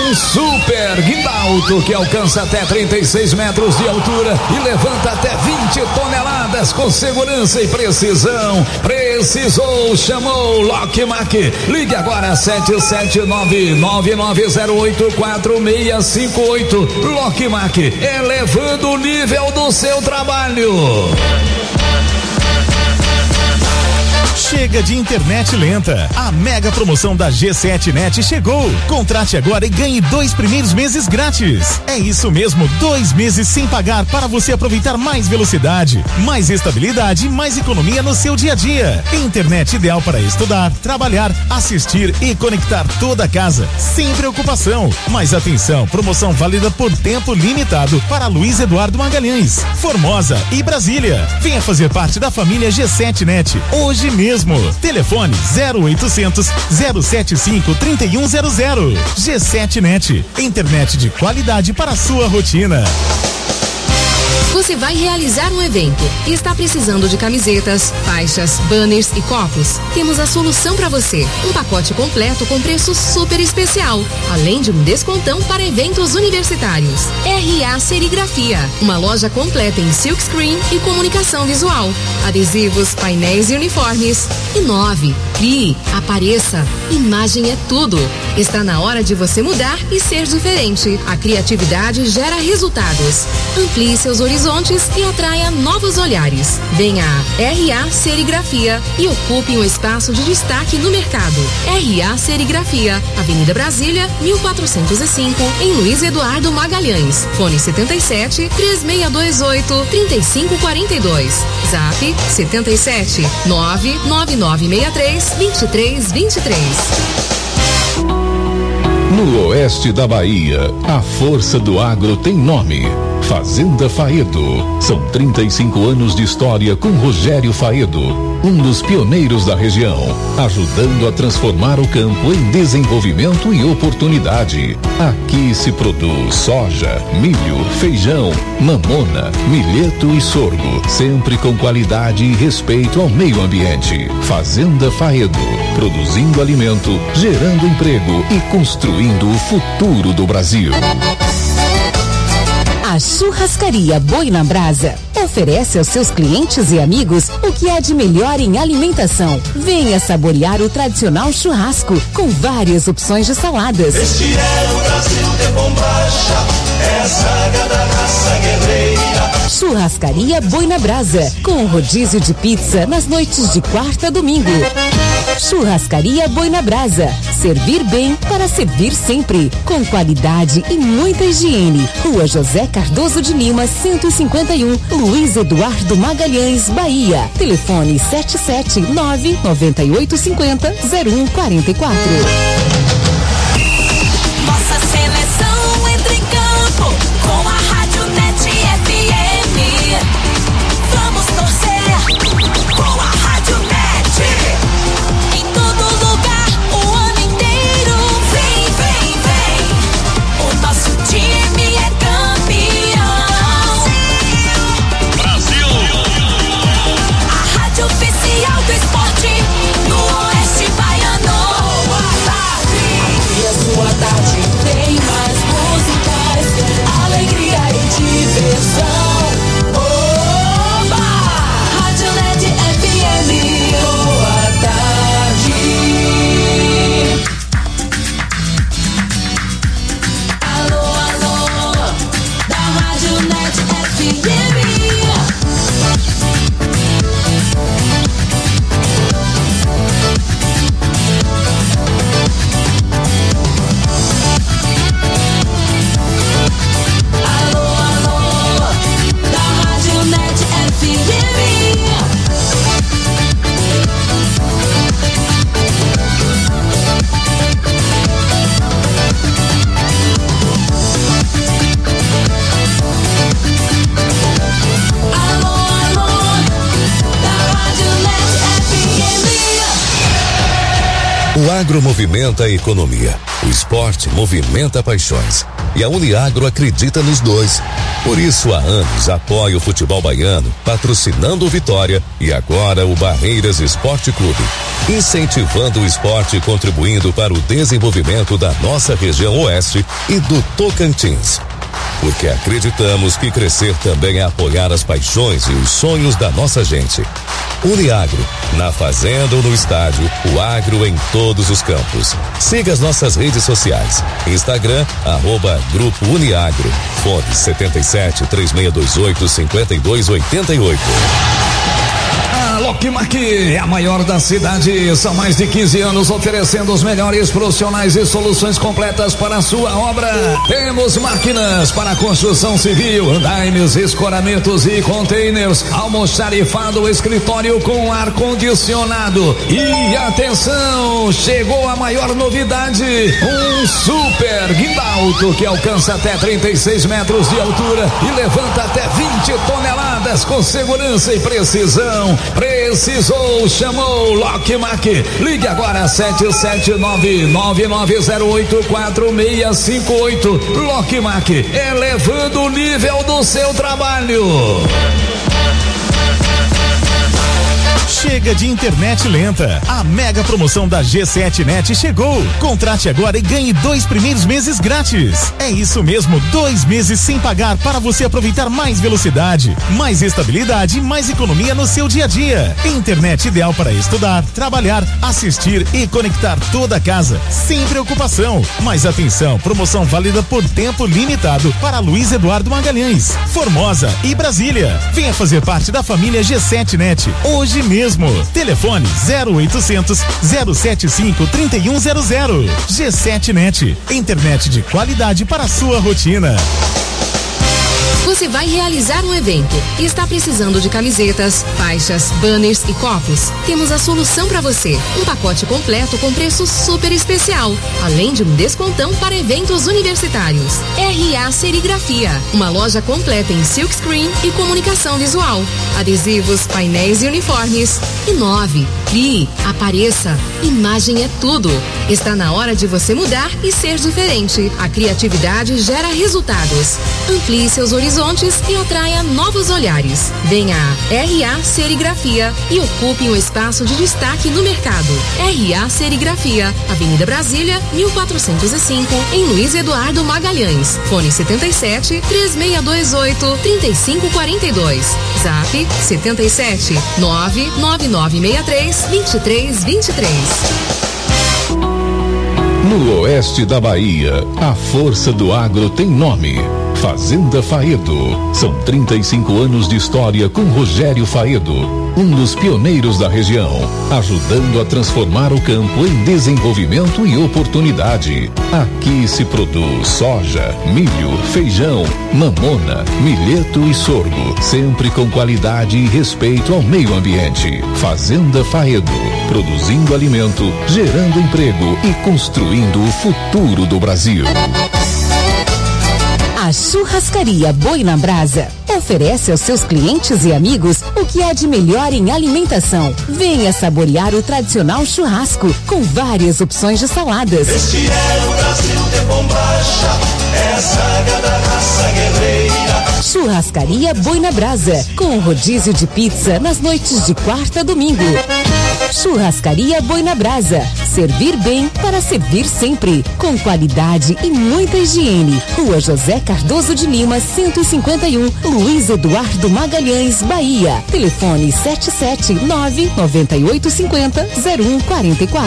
um super guindalto que alcança até 36 metros de altura e levanta até 20 toneladas com segurança e precisão. Precisou, chamou Lockmac. Ligue agora 779-9908-4658. Lockmac, elevando o nível do seu trabalho. Chega de internet lenta. A mega promoção da G7 Net chegou. Contrate agora e ganhe 2 primeiros meses grátis. É isso mesmo, 2 meses sem pagar para você aproveitar mais velocidade, mais estabilidade e mais economia no seu dia a dia. Internet ideal para estudar, trabalhar, assistir e conectar toda a casa, sem preocupação. Mas atenção, promoção válida por tempo limitado para Luiz Eduardo Magalhães, Formosa e Brasília. Venha fazer parte da família G7 Net hoje mesmo. Telefone 0800 075 3100. G7 Net, internet de qualidade para a sua rotina. Você vai realizar um evento e está precisando de camisetas, faixas, banners e copos? Temos a solução para você. Um pacote completo com preço super especial, além de um descontão para eventos universitários. RA Serigrafia, uma loja completa em silkscreen e comunicação visual, adesivos, painéis e uniformes. Inove, crie, apareça. Imagem é tudo. Está na hora de você mudar e ser diferente. A criatividade gera resultados. Amplie seus horizontes e atraia novos olhares. Venha a RA Serigrafia e ocupe um espaço de destaque no mercado. RA Serigrafia, Avenida Brasília, 1405, em Luiz Eduardo Magalhães. Fone 77 3628 3542. Zap 77 99963 2323. No oeste da Bahia, a força do agro tem nome: Fazenda Faedo. São 35 anos de história com Rogério Faedo, um dos pioneiros da região, ajudando a transformar o campo em desenvolvimento e oportunidade. Aqui se produz soja, milho, feijão, mamona, milheto e sorgo, sempre com qualidade e respeito ao meio ambiente. Fazenda Faedo, produzindo alimento, gerando emprego e construindo o futuro do Brasil. A Churrascaria Boi na Brasa oferece aos seus clientes e amigos o que há de melhor em alimentação. Venha saborear o tradicional churrasco com várias opções de saladas. Este é o Brasil de bombacha, é a saga da raça guerreira. Churrascaria Boi na Brasa, com rodízio de pizza nas noites de quarta a domingo. Churrascaria Boi na Brasa, servir bem para servir sempre, com qualidade e muita higiene. Rua José Cardoso de Lima, 151, Luiz Eduardo Magalhães, Bahia. Telefone 779-9850-0144. Nossa seleção entra em campo com a Rádio Net FM. Vamos torcer com a Rádio Net. Em todo lugar, o ano inteiro. Vem, vem, vem. O nosso time é campeão. Brasil! A rádio oficial do esporte no Oeste Baiano. agro movimenta a economia, o esporte movimenta paixões. E a Uniagro acredita nos dois. Por isso, há anos, apoia o futebol baiano, patrocinando o Vitória e agora o Barreiras Esporte Clube, incentivando o esporte e contribuindo para o desenvolvimento da nossa região oeste e do Tocantins. Porque acreditamos que crescer também é apoiar as paixões e os sonhos da nossa gente. Uniagro, na fazenda ou no estádio, o agro em todos os campos. Siga as nossas redes sociais. Instagram, @Grupo Uniagro. Fone 77-3628-5288. Lockmark é a maior da cidade. São mais de 15 anos oferecendo os melhores profissionais e soluções completas para a sua obra. Temos máquinas para construção civil, andaimes, escoramentos e containers, almoxarifado, escritório com ar-condicionado. E atenção, chegou a maior novidade, um super guimbalto que alcança até 36 metros de altura e levanta até 20 toneladas com segurança e precisão. Precisou, chamou Lockmark. Ligue agora 779-9908-4658. Lockmark, elevando o nível do seu trabalho. Chega de internet lenta. A mega promoção da G7 Net chegou. Contrate agora e ganhe 2 primeiros meses grátis. É isso mesmo, 2 meses sem pagar para você aproveitar mais velocidade, mais estabilidade e mais economia no seu dia a dia. Internet ideal para estudar, trabalhar, assistir e conectar toda a casa, sem preocupação. Mas atenção, promoção válida por tempo limitado para Luiz Eduardo Magalhães, Formosa e Brasília. Venha fazer parte da família G7 Net hoje mesmo. Telefone 0800 075 3100. G7 Net, internet de qualidade para a sua rotina. Você vai realizar um evento e está precisando de camisetas, faixas, banners e copos? Temos a solução para você. Um pacote completo com preço super especial, além de um descontão para eventos universitários. RA Serigrafia, uma loja completa em silkscreen e comunicação visual, adesivos, painéis e uniformes. Inove, crie, apareça. Imagem é tudo. Está na hora de você mudar e ser diferente. A criatividade gera resultados. Amplie seus horizontes e atraia novos olhares. Venha a RA Serigrafia e ocupe um espaço de destaque no mercado. RA Serigrafia, Avenida Brasília, 1405, em Luiz Eduardo Magalhães. Fone 77 3628 3542. Zap 77 99963 2323. No oeste da Bahia, a força do agro tem nome. Fazenda Faedo. São 35 anos de história com Rogério Faedo, um dos pioneiros da região, ajudando a transformar o campo em desenvolvimento e oportunidade. Aqui se produz soja, milho, feijão, mamona, milheto e sorgo, sempre com qualidade e respeito ao meio ambiente. Fazenda Faedo, produzindo alimento, gerando emprego e construindo o futuro do Brasil. A Churrascaria Boi na Brasa oferece aos seus clientes e amigos o que há de melhor em alimentação. Venha saborear o tradicional churrasco com várias opções de saladas. Este é o Brasil de bombacha, é a saga da raça guerreira. Churrascaria Boi na Brasa, com rodízio de pizza nas noites de quarta a domingo. Churrascaria Boi na Brasa, servir bem para servir sempre, com qualidade e muita higiene. Rua José Cardoso de Lima, 151, Luiz Eduardo Magalhães, Bahia. Telefone 779-9850-0144.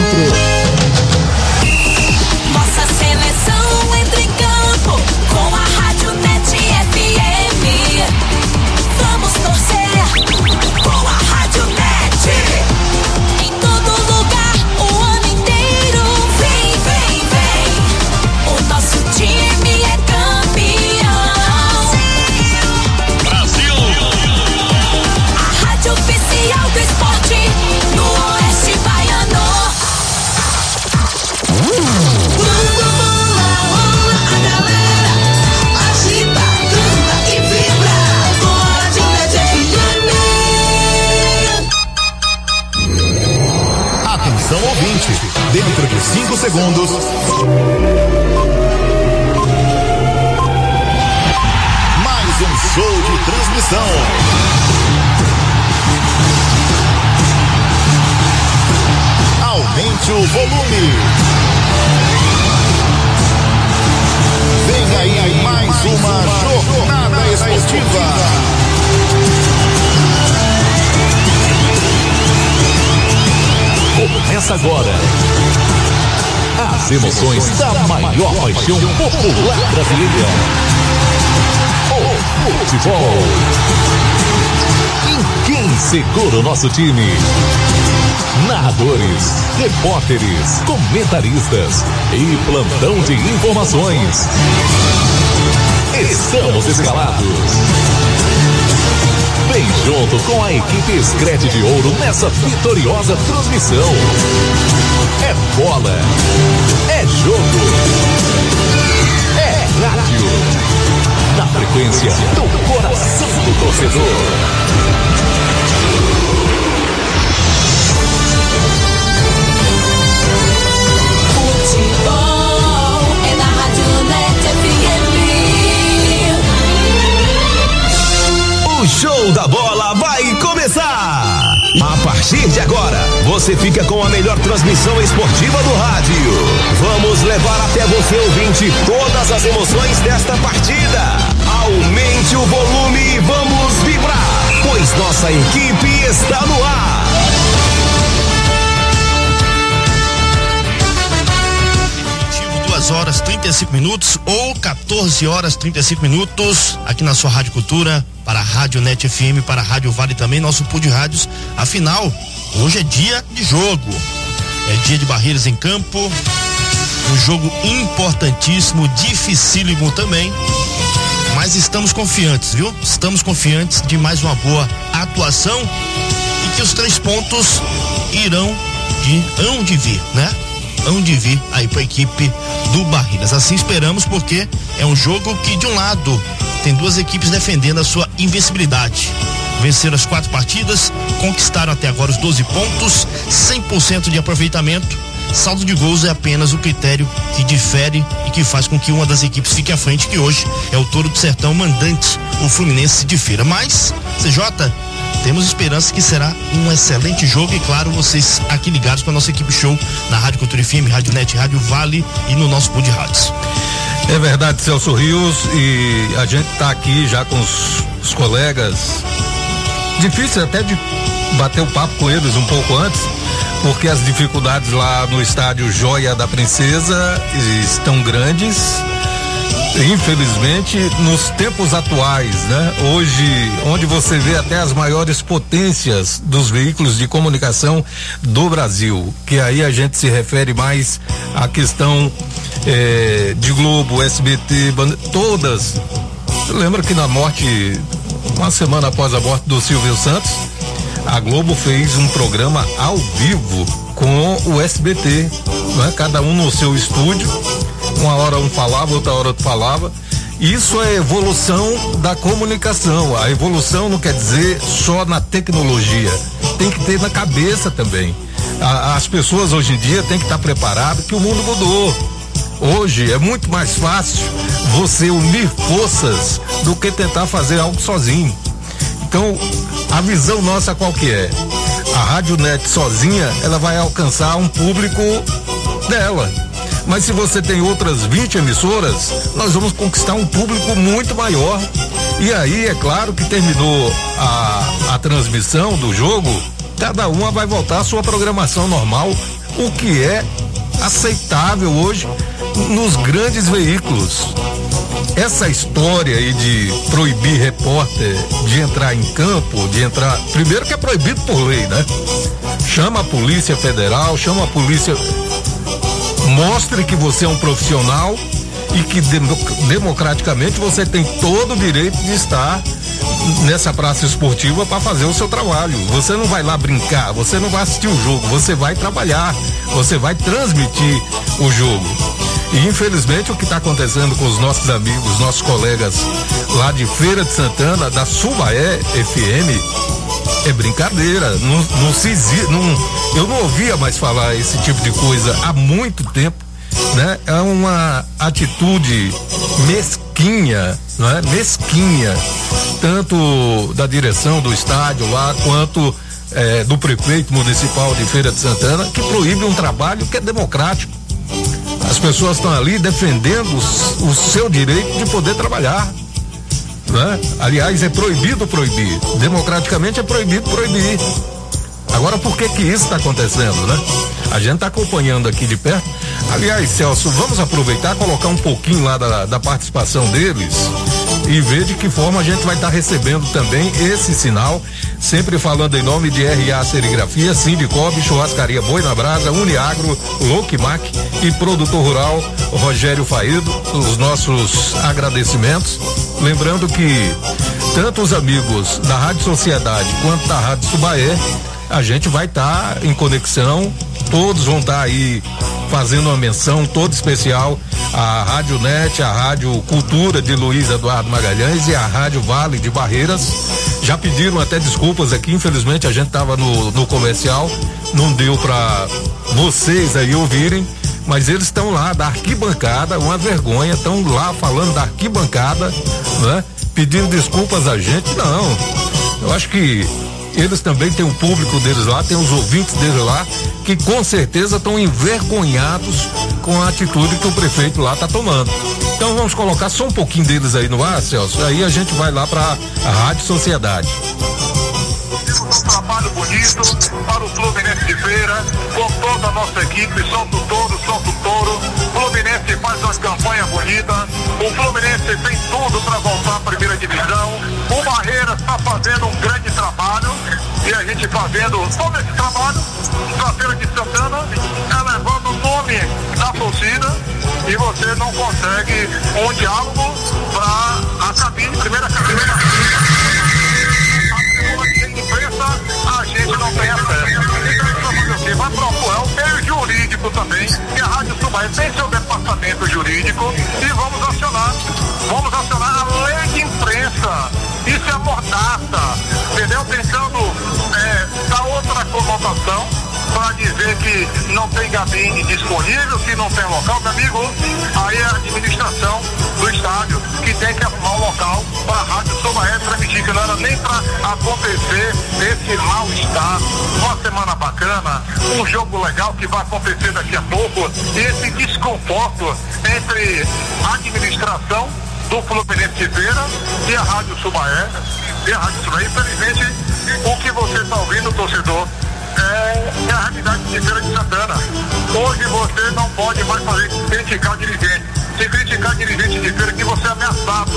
Nossa seleção entra em campo com a Rádio Net FM. Vamos torcer com a Rádio Net. Em todo lugar, o ano inteiro. Vem, vem, vem. O nosso time é campeão. Brasil! A rádio oficial do esporte no Oeste Baiano. 5 segundos. Mais um show de transmissão. Aumente o volume. Vem aí mais uma jornada esportiva. Começa agora as emoções da maior paixão popular brasileira. O futebol. E quem segura o nosso time? Narradores, repórteres, comentaristas e plantão de informações. Estamos escalados. Vem junto com a equipe Scred de Ouro nessa vitoriosa transmissão. É bola, é jogo, é rádio. Na frequência do coração do torcedor. O show da bola vai começar! A partir de agora, você fica com a melhor transmissão esportiva do rádio. Vamos levar até você, ouvinte, todas as emoções desta partida. Aumente o volume e vamos vibrar, pois nossa equipe está no ar. Horas 35 minutos ou 14 horas 35 minutos aqui na sua Rádio Cultura, para a Rádio Net FM, para a Rádio Vale também, nosso pool de rádios. Afinal, hoje é dia de jogo, é dia de Barreiras em campo, um jogo importantíssimo, dificílimo também, mas estamos confiantes, viu? Estamos confiantes de mais uma boa atuação e que os 3 pontos hão de vir, né? Hão de vir aí para a equipe do Barreiras. Assim esperamos, porque é um jogo que, de um lado, tem 2 equipes defendendo a sua invencibilidade. Venceram as 4 partidas, conquistaram até agora os 12 pontos, 100% de aproveitamento. Saldo de gols é apenas o critério que difere e que faz com que uma das equipes fique à frente, que hoje é o Touro do Sertão, mandante, o Fluminense de Feira. Mas, CJ, temos esperança que será um excelente jogo e, claro, vocês aqui ligados com a nossa equipe show na Rádio Cultura FM, Rádio Net, Rádio Vale e no nosso pool de rádios. É verdade, Celso Rios, e a gente tá aqui já com os colegas. Difícil até de bater o papo com eles um pouco antes, porque as dificuldades lá no estádio Joia da Princesa estão grandes. Infelizmente, nos tempos atuais, né? Hoje, onde você vê até as maiores potências dos veículos de comunicação do Brasil, que aí a gente se refere mais à questão de Globo, SBT, todas. Lembra que na morte, uma semana após a morte do Silvio Santos, a Globo fez um programa ao vivo com o SBT, né? Cada um no seu estúdio. Uma hora um falava, outra hora outro falava. Isso é evolução da comunicação. A evolução não quer dizer só na tecnologia, tem que ter na cabeça também. As pessoas hoje em dia têm que estar preparadas que o mundo mudou. Hoje é muito mais fácil você unir forças do que tentar fazer algo sozinho. Então, a visão nossa qual que é? A Rádio Net sozinha, ela vai alcançar um público dela. Mas se você tem outras 20 emissoras, nós vamos conquistar um público muito maior. E aí, é claro que terminou a transmissão do jogo, cada uma vai voltar à sua programação normal, o que é aceitável hoje nos grandes veículos. Essa história aí de proibir repórter de entrar em campo, primeiro que é proibido por lei, né? Chama a Polícia Federal, chama a polícia. Mostre que você é um profissional e que democraticamente você tem todo o direito de estar nessa praça esportiva para fazer o seu trabalho. Você não vai lá brincar, você não vai assistir o jogo, você vai trabalhar, você vai transmitir o jogo. E infelizmente o que está acontecendo com os nossos amigos, nossos colegas lá de Feira de Santana, da Subaé FM, é brincadeira. Eu não ouvia mais falar esse tipo de coisa há muito tempo, né? É uma atitude mesquinha, não é? Mesquinha, tanto da direção do estádio lá, quanto do prefeito municipal de Feira de Santana, que proíbe um trabalho que é democrático. As pessoas estão ali defendendo o seu direito de poder trabalhar, né? Aliás, é proibido proibir. Democraticamente é proibido proibir. Agora, por que isso está acontecendo, né? A gente está acompanhando aqui de perto. Aliás, Celso, vamos aproveitar, colocar um pouquinho lá da participação deles e ver de que forma a gente vai estar recebendo também esse sinal, sempre falando em nome de RA Serigrafia, Sindicob, Churrascaria Boi na Brasa, Uniagro, Loquimac e Produtor Rural Rogério Faedo, os nossos agradecimentos. Lembrando que tanto os amigos da Rádio Sociedade quanto da Rádio Subaé, a gente vai estar em conexão, todos vão estar aí fazendo uma menção toda especial à Rádio Net, à Rádio Cultura de Luiz Eduardo Magalhães e à Rádio Vale de Barreiras. Já pediram até desculpas aqui, infelizmente a gente estava no comercial, não deu para vocês aí ouvirem, mas eles estão lá da arquibancada, uma vergonha, estão lá falando da arquibancada, né? Pedindo desculpas a gente. Não, eu acho que eles também têm o público deles lá, tem os ouvintes deles lá, que com certeza estão envergonhados com a atitude que o prefeito lá está tomando. Então vamos colocar só um pouquinho deles aí no ar, Celso, aí a gente vai lá para a Rádio Sociedade. Um trabalho bonito para o Fluminense de Feira, com toda a nossa equipe, solta o touro. O Fluminense faz uma campanha bonita, o Fluminense tem tudo para voltar à primeira divisão, o Barreiras está fazendo um grande trabalho e a gente fazendo todo esse trabalho para a Feira de Santana, levando o nome da torcida e você não consegue um diálogo para a cabine, primeira cabine da imprensa, a gente não tem acesso. Então vai procurar o meio jurídico também, que a Rádio Subaé tem seu departamento jurídico e vamos acionar a lei de imprensa. Isso é mordaça, entendeu? Tentando dar outra conotação para dizer que não tem gabine disponível, que não tem local, meu amigo, aí é a administração do estádio que tem que arrumar um local para a Rádio Subaé transmitir, que não era nem para acontecer esse mal-estar. Uma semana bacana, um jogo legal que vai acontecer daqui a pouco, e esse desconforto entre a administração do Fluminense de Feira e a Rádio Subaé. Infelizmente, o que você está ouvindo, torcedor, é a realidade de Feira de Santana. Hoje você não pode mais criticar dirigente. Se criticar dirigente de feira, que você é ameaçado.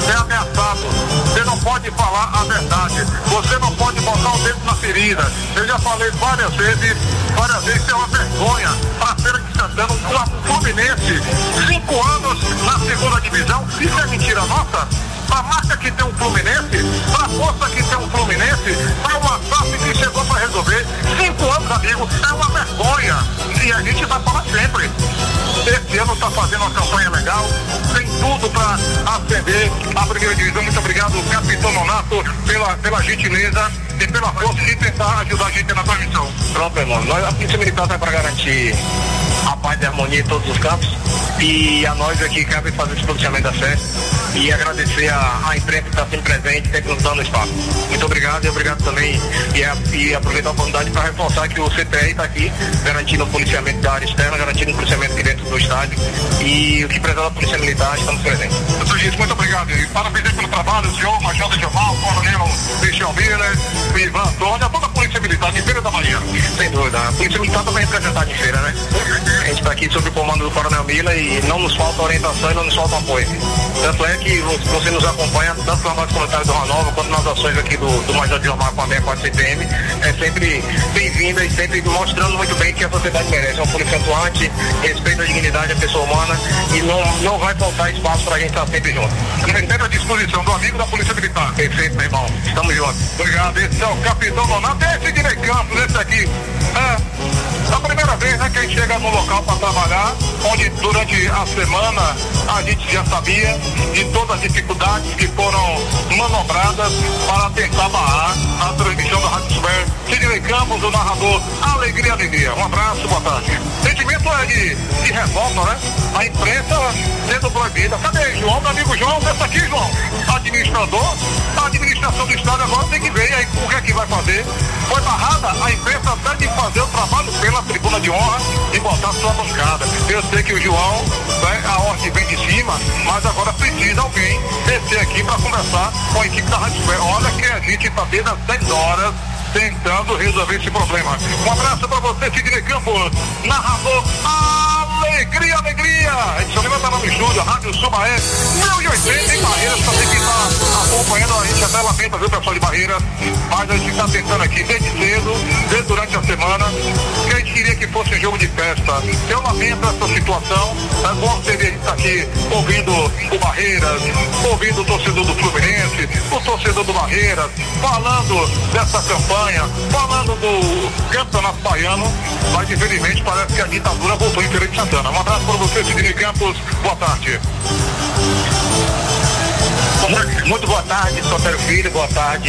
Você não pode falar a verdade. Você não pode botar o dedo na ferida. Eu já falei várias vezes, isso é uma vergonha para a Feira de Santana, um Fluminense, 5 anos na segunda divisão. Isso é mentira nossa? Para a marca que tem um Fluminense, para a força que tem um Fluminense, para uma SAF que chegou para resolver, 5 anos, amigo, é uma vergonha. E a gente vai falar sempre. Esse ano está fazendo uma campanha legal, tem tudo para ascender a primeira divisão. Muito obrigado, capitão Nonato, pela gentileza e pela força de tentar ajudar a gente na transmissão. Pronto, irmão. A Polícia Militar está para garantir a paz e a harmonia em todos os campos, e a nós aqui cabe fazer esse pronunciamento da fé e agradecer a imprensa que está sempre presente, sempre nos dando espaço. Muito obrigado, e obrigado também, e aproveitar a oportunidade para reforçar que o CPR está aqui, garantindo o policiamento da área externa, garantindo o policiamento aqui dentro do estádio, e o que precisar da Polícia Militar, estamos presentes. Muito obrigado, e parabéns pelo trabalho, o senhor Major Gilmar, o coronel Michel Miller, o Ivan Antônio, toda a Polícia Militar de Feira da Bahia. Sem dúvida, a Polícia Militar também é representada em Feira, né? A gente está aqui sob o comando do coronel Miller e não nos falta orientação e não nos falta apoio. Tanto é que você nos acompanha, tanto na base comunitária do Ranova, quanto nas ações aqui do Major Gilmar com a 64 CPM, é sempre bem-vinda e sempre mostrando muito bem que a sociedade merece. É um polícia atuante, respeita a dignidade da pessoa humana e não vai faltar espaço para a gente estar sempre junto. Sempre à disposição do amigo da Polícia Militar. Perfeito, meu irmão. Estamos juntos. Obrigado. Esse é o capitão Nonato. Esse Guilherme Campos, esse aqui. É a primeira vez, né, que a gente chega no local para trabalhar, onde durante a semana a gente já sabia de todas as dificuldades que foram manobradas para tentar barrar a transmissão da Rádio Super. Sidney Campos, o narrador, alegria, alegria. Um abraço, boa tarde. Sentimento é de revolta, né? A imprensa sendo proibida. Cadê João, meu amigo João? Desce aqui, João. Administrador, a administração do estado agora tem que ver aí o que é que vai fazer. Foi barrada, a imprensa deve fazer o trabalho pela tribuna de honra e botar sua bancada. Eu sei que o João, né, a ordem vem de cima, mas agora precisa alguém descer aqui para conversar com a equipe da Rádio Super. Olha que a gente está desde as 10 horas tentando resolver esse problema. Um abraço para você, Sidney Campos, narrador. Alegria, alegria! Edson Lima tá no estúdio, Rádio Subaé, 1080 em Barreiras, também que tá acompanhando a gente até lamenta, viu, pessoal de Barreiras, mas a gente tá tentando aqui desde cedo, desde durante a semana, que a gente queria que fosse um jogo de festa. Eu lamento essa situação, é bom ter a gente tá aqui ouvindo o Barreiras, ouvindo o torcedor do Fluminense, o torcedor do Barreiras, falando dessa campanha, falando do Campeonato Baiano, mas infelizmente parece que a ditadura voltou em Feira de Santana. Um abraço para você, Sidney Campos, boa tarde. Muito boa tarde, Sotero Filho, boa tarde,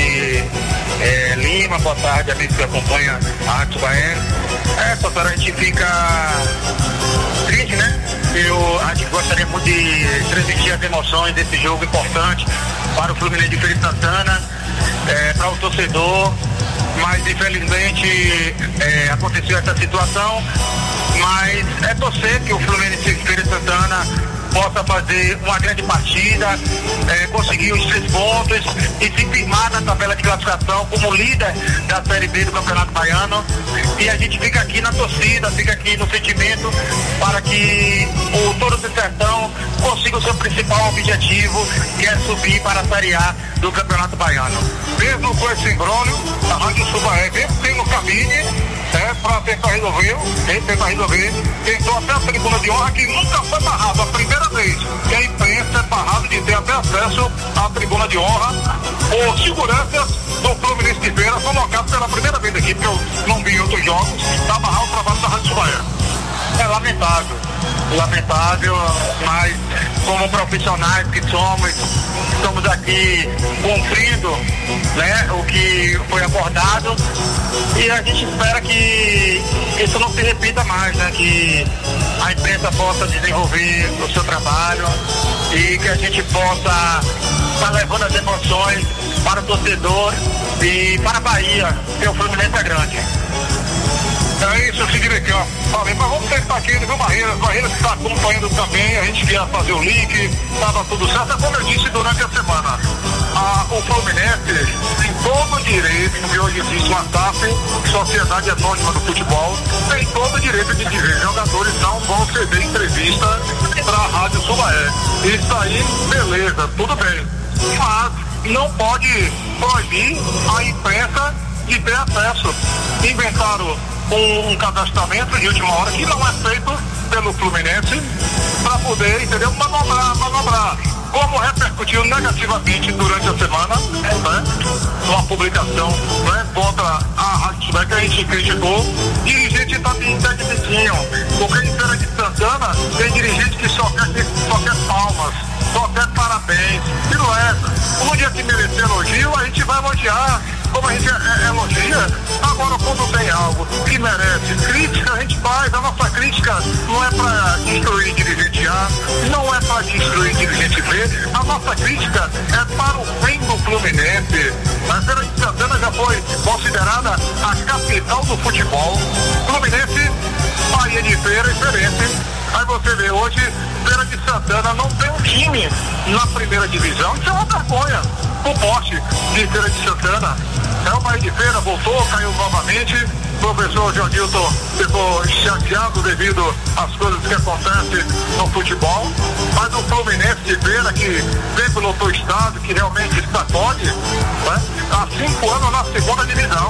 Lima, boa tarde, amigos que acompanham a Rádio Baiano. Sotero, a gente fica triste, né? A gente gostaria muito de transmitir as emoções desse jogo importante para o Fluminense de Feira de Santana, para o torcedor, mas infelizmente aconteceu essa situação, mas é torcer que o Fluminense de Feira de Santana possa fazer uma grande partida, conseguir os 3 pontos e se firmar na tabela de classificação como líder da Série B do Campeonato Baiano. E a gente fica aqui na torcida, fica aqui no sentimento para que o Touro do Sertão consiga o seu principal objetivo, que é subir para a Série A do Campeonato Baiano. Mesmo com esse imbróglio, a Rádio Subaé tem no caminho para tentar resolver, tentou até a tribuna de honra, que nunca foi barrado, a primeira vez que a imprensa é barrada de ter até acesso à tribuna de honra, por seguranças do Fluminense de Feira, colocado pela primeira vez aqui, porque eu não vi em outros jogos, para barrar o trabalho da Rádio Subaé. É lamentável, mas como profissionais que somos, estamos aqui cumprindo, né, o que foi abordado, e a gente espera que isso não se repita mais, né, que a imprensa possa desenvolver o seu trabalho e que a gente possa estar levando as emoções para o torcedor e para a Bahia, que o Fluminense é grande. É isso, Sidney Campos. Falei, mas vamos tentar aqui, viu, Barreiras que está acompanhando também, a gente queria fazer o link, estava tudo certo, é como eu disse durante a semana. O Fluminense tem todo o direito, porque hoje existe uma SAF, Sociedade Anônima do Futebol, tem todo o direito de dizer, jogadores não vão ceder entrevista para a Rádio Subaé. Isso aí, beleza, tudo bem. Mas não pode proibir a imprensa de ter acesso. Inventaram um cadastramento de última hora que não é feito pelo Fluminense para poder, entendeu, manobrar. Como repercutiu negativamente durante a semana, né, uma publicação, né, contra a Rádio Subaé, que a gente criticou, dirigente está demitindo, porque em Feira de Santana tem dirigente que só quer palmas, só quer parabéns, e não é. No dia que merecer elogio, a gente vai elogiar, como a gente elogia. Agora, quando tem algo que merece crítica, a gente faz. A nossa crítica não é para destruir dirigente A, não é para destruir dirigente B. A nossa crítica é para o bem do Fluminense. A Feira de Santana já foi considerada a capital do futebol. Fluminense, Bahia de Feira, diferente. Aí você vê hoje, Feira de Santana não tem um time na primeira divisão. Isso é uma vergonha. O poste de Feira de Santana é o Bahia de Feira, voltou, caiu novamente. O professor Joanilton ficou chateado devido às coisas que acontecem no futebol. Mas o Fluminense de Feira, que sempre lotou o estado, que realmente sacode, né, há 5 anos na segunda divisão.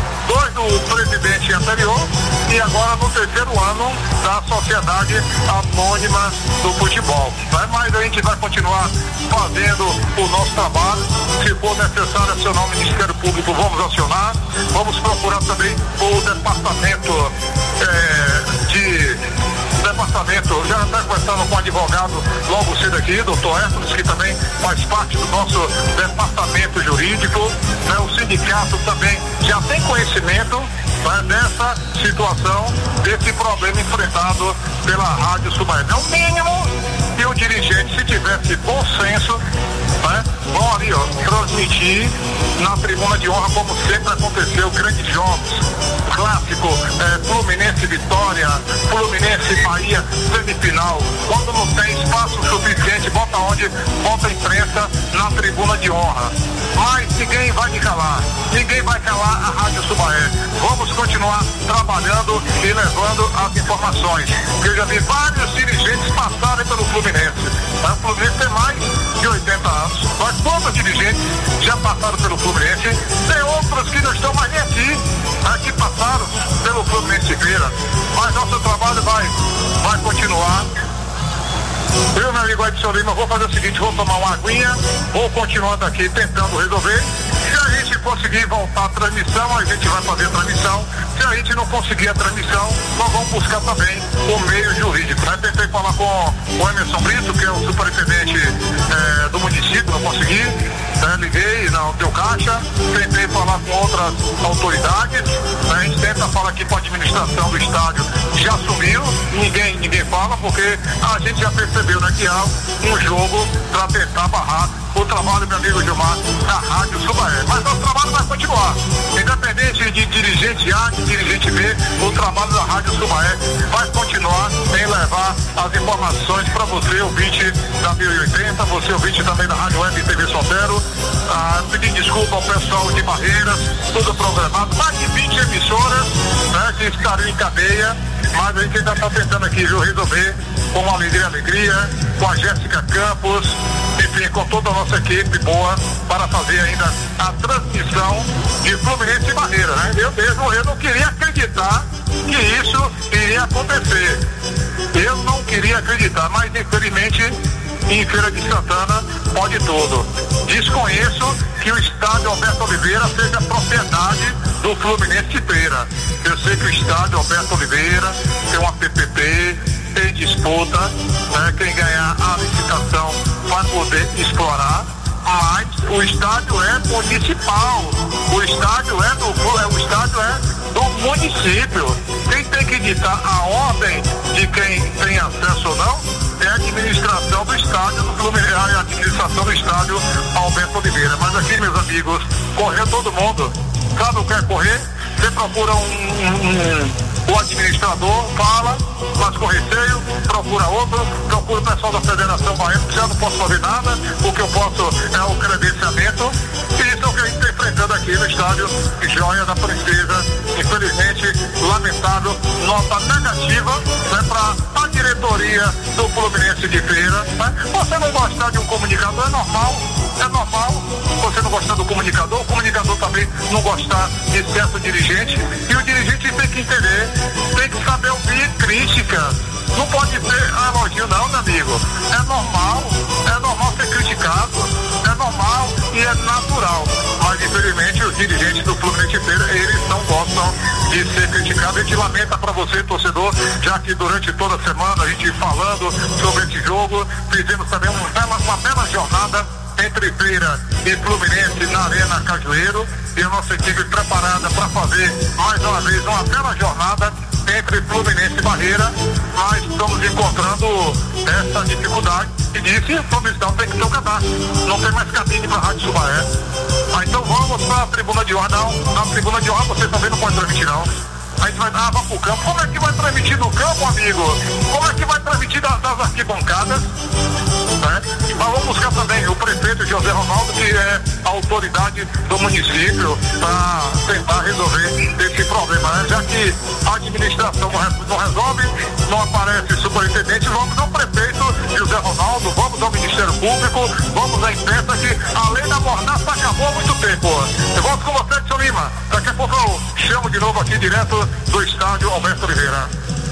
2 do presidente anterior e agora no 3º ano da Sociedade Anônima do Futebol. Mas a gente vai continuar fazendo o nosso trabalho. Se for necessário acionar o Ministério Público, vamos acionar. Vamos procurar também o departamento departamento, já está conversando com o advogado logo cedo aqui, doutor Hércules, que também faz parte do nosso departamento jurídico, né? O sindicato também já tem conhecimento, né, dessa situação, desse problema enfrentado pela Rádio Subaé. É o mínimo que o dirigente, se tivesse bom senso, né, vão ali, transmitir na tribuna de honra, como sempre aconteceu, grandes jogos, clássico, Fluminense Vitória, Fluminense Bahia, semifinal. Quando não tem espaço suficiente, bota onde? Bota a imprensa na tribuna de honra. Mas ninguém vai me calar, ninguém vai calar a Rádio Subaé. Vamos continuar trabalhando e levando as informações. Eu já vi vários dirigentes passarem pelo Fluminense. O Fluminense tem mais de 80 anos, mas todos os dirigentes já passaram pelo Fluminense. Tem outros que não estão mais nem aqui, que passaram pelo Fluminense Feira. Mas nosso trabalho vai continuar. Eu, meu amigo Edson Lima, vou fazer o seguinte, vou tomar uma aguinha, vou continuando aqui tentando resolver. Se a gente conseguir voltar a transmissão, a gente vai fazer a transmissão. Se a gente não conseguir a transmissão, nós vamos buscar também o meio jurídico, né? Tentei falar com o Emerson Brito, que é o superintendente do município, não consegui. Liguei, não deu caixa, tentei falar com outras autoridades, a gente tenta falar aqui com a administração do estádio, já sumiu, ninguém fala, porque a gente já percebeu, né, que há um jogo para tentar barrar o trabalho, meu amigo Gilmar, da Rádio Subaé. Mas o trabalho vai continuar, independente de dirigente A, de dirigente B, o trabalho da Rádio Subaé vai continuar em levar as informações para você, ouvinte da 1080, você ouvinte também da Rádio Web e TV Soltero. Pedir desculpa ao pessoal de Barreiras, tudo programado, mais de 20 emissoras, né, que estariam em cadeia, mas a gente ainda está tentando aqui, viu, resolver com alegria, com a Jéssica Campos, enfim, com toda a nossa equipe boa para fazer ainda a transmissão de Fluminense e Barreira, né? Eu mesmo, eu não queria acreditar que isso iria acontecer. Eu não queria acreditar, mas infelizmente em Feira de Santana pode tudo. Desconheço que o estádio Alberto Oliveira seja propriedade do Fluminense de Feira. Eu sei que o estádio Alberto Oliveira tem uma PPP, tem disputa, né? Quem ganhar a licitação vai poder explorar, mas o estádio é municipal, o estádio é do município. Quem tem que ditar a ordem de quem tem acesso ou não é a administração do estádio do Fluminense, a administração do estádio Alberto Oliveira. Mas aqui, meus amigos, correu todo mundo. Caso quer correr, você procura o administrador, fala, mas com receio, procura outro, procura o pessoal da Federação Baiana, que já não posso fazer nada, o que eu posso é o credenciamento, e isso é o que a gente está enfrentando aqui no estádio Joia da Princesa. Infelizmente, lamentável, nota negativa, né, para a diretoria do Fluminense de Feira. Né? Você não gostar de um comunicador é normal você não gostar do comunicador, o comunicador também não gostar de certo dirigente, e o dirigente tem que entender, tem que saber ouvir crítica, não pode ser elogio não, meu amigo, é normal ser criticado, é normal e é natural, mas infelizmente os dirigentes do Fluminense Feira, eles não gostam de ser criticados. A gente lamenta para você, torcedor, já que durante toda a semana a gente falando sobre esse jogo, fizemos também uma bela jornada entre Feira e Fluminense na Arena Cajueiro, e a nossa equipe preparada para fazer mais uma vez uma bela jornada entre Fluminense e Barreira, mas estamos encontrando essa dificuldade, e disse o Fluminense tem que ter um cadastro, não tem mais cabine para a Rádio Subaé. Então vamos para a tribuna de honra. Não, na tribuna de honra você também não pode transmitir não. A gente vai dar água pro campo. Como é que vai transmitir no campo, amigo? Como é que vai transmitir das arquibancadas? Né? Mas vamos buscar também o prefeito José Ronaldo, que é a autoridade do município, para tentar resolver esse problema, né? Já que a administração não resolve, não aparece superintendente, vamos ao prefeito José Ronaldo, vamos ao Ministério Público, vamos à imprensa, que a lei da mordaça acabou há muito tempo. Eu volto com você, Edson Lima. Daqui a pouco eu chamo de novo aqui direto do estádio Alberto Oliveira.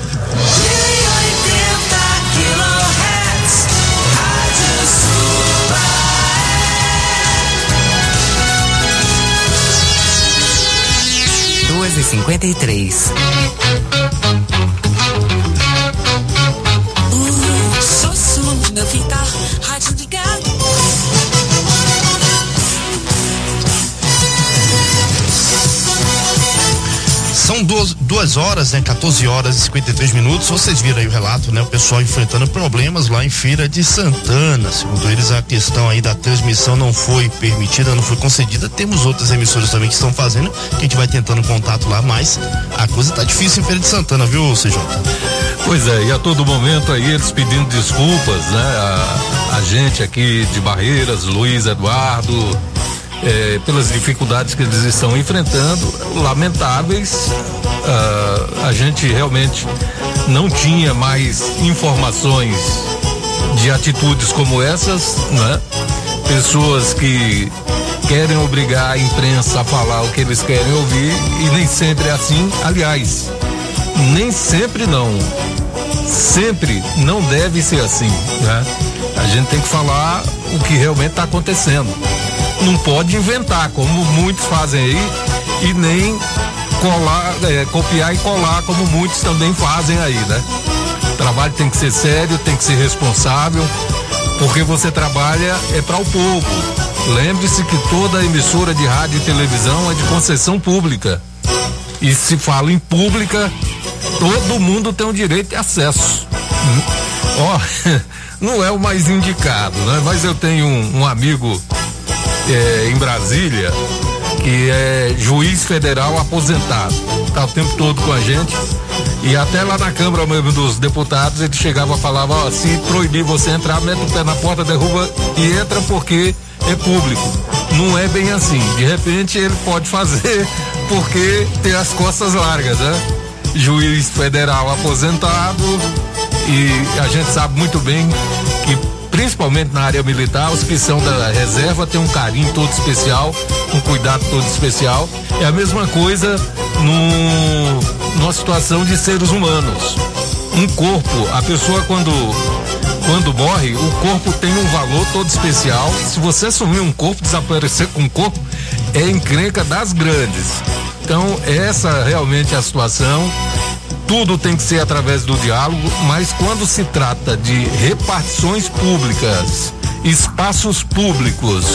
1080 kHz, Rádio Subaé. 2h53. pode ligar. São 2 horas, né? 14 horas e 53 minutos. Vocês viram aí o relato, né? O pessoal enfrentando problemas lá em Feira de Santana. Segundo eles, a questão aí da transmissão não foi permitida, não foi concedida. Temos outras emissoras também que estão fazendo, que a gente vai tentando contato lá, mas a coisa tá difícil em Feira de Santana, viu, CJ? Pois é, e a todo momento aí eles pedindo desculpas, né? A gente aqui de Barreiras, Luiz Eduardo, pelas dificuldades que eles estão enfrentando, lamentáveis. A gente realmente não tinha mais informações de atitudes como essas, né? Pessoas que querem obrigar a imprensa a falar o que eles querem ouvir, e nem sempre é assim. Aliás, nem sempre não. Sempre não deve ser assim, né? A gente tem que falar o que realmente está acontecendo. Não pode inventar, como muitos fazem aí, e nem colar, copiar e colar, como muitos também fazem aí, né? O trabalho tem que ser sério, tem que ser responsável, porque você trabalha para o povo. Lembre-se que toda emissora de rádio e televisão é de concessão pública. E se fala em pública, todo mundo tem o direito de acesso. Não é o mais indicado, né? Mas eu tenho um amigo em Brasília, que é juiz federal aposentado, tá o tempo todo com a gente, e até lá na Câmara mesmo dos Deputados ele chegava a falar, se proibir você entrar, mete o pé na porta, derruba e entra, porque é público. Não é bem assim, de repente ele pode fazer porque tem as costas largas, né? Juiz federal aposentado, e a gente sabe muito bem que principalmente na área militar, os que são da reserva têm um carinho todo especial, um cuidado todo especial. É a mesma coisa numa situação de seres humanos. Um corpo, a pessoa quando morre, o corpo tem um valor todo especial. Se você sumir um corpo, desaparecer com um corpo, é encrenca das grandes. Então, essa realmente é a situação. Tudo tem que ser através do diálogo, mas quando se trata de repartições públicas, espaços públicos,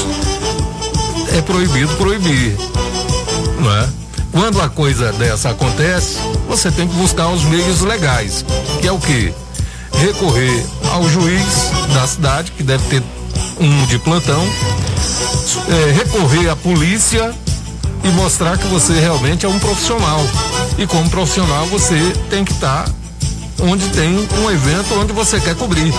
é proibido proibir, não é? Quando a coisa dessa acontece, você tem que buscar os meios legais, que é o quê? Recorrer ao juiz da cidade, que deve ter um de plantão, recorrer à polícia e mostrar que você realmente é um profissional. E como profissional você tem que estar onde tem um evento onde você quer cobrir.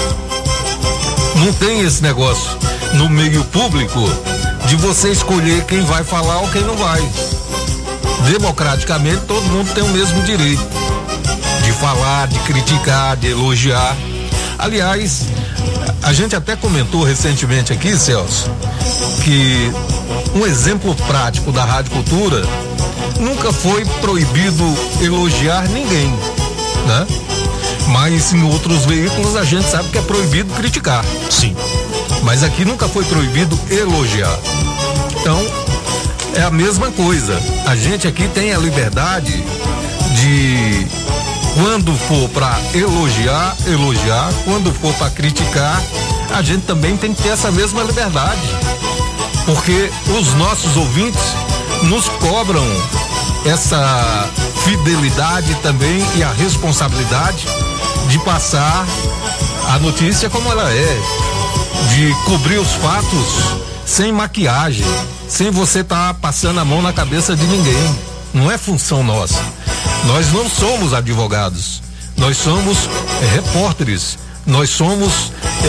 Não tem esse negócio no meio público de você escolher quem vai falar ou quem não vai. Democraticamente todo mundo tem o mesmo direito de falar, de criticar, de elogiar. Aliás, a gente até comentou recentemente aqui, Celso, que um exemplo prático da Rádio Cultura, nunca foi proibido elogiar ninguém, né? Mas em outros veículos a gente sabe que é proibido criticar. Sim. Mas aqui nunca foi proibido elogiar. Então, é a mesma coisa. A gente aqui tem a liberdade de, quando for para elogiar, quando for para criticar, a gente também tem que ter essa mesma liberdade. Porque os nossos ouvintes nos cobram essa fidelidade também e a responsabilidade de passar a notícia como ela é, de cobrir os fatos sem maquiagem, sem você estar passando a mão na cabeça de ninguém. Não é função nossa. Nós não somos advogados, nós somos repórteres, nós somos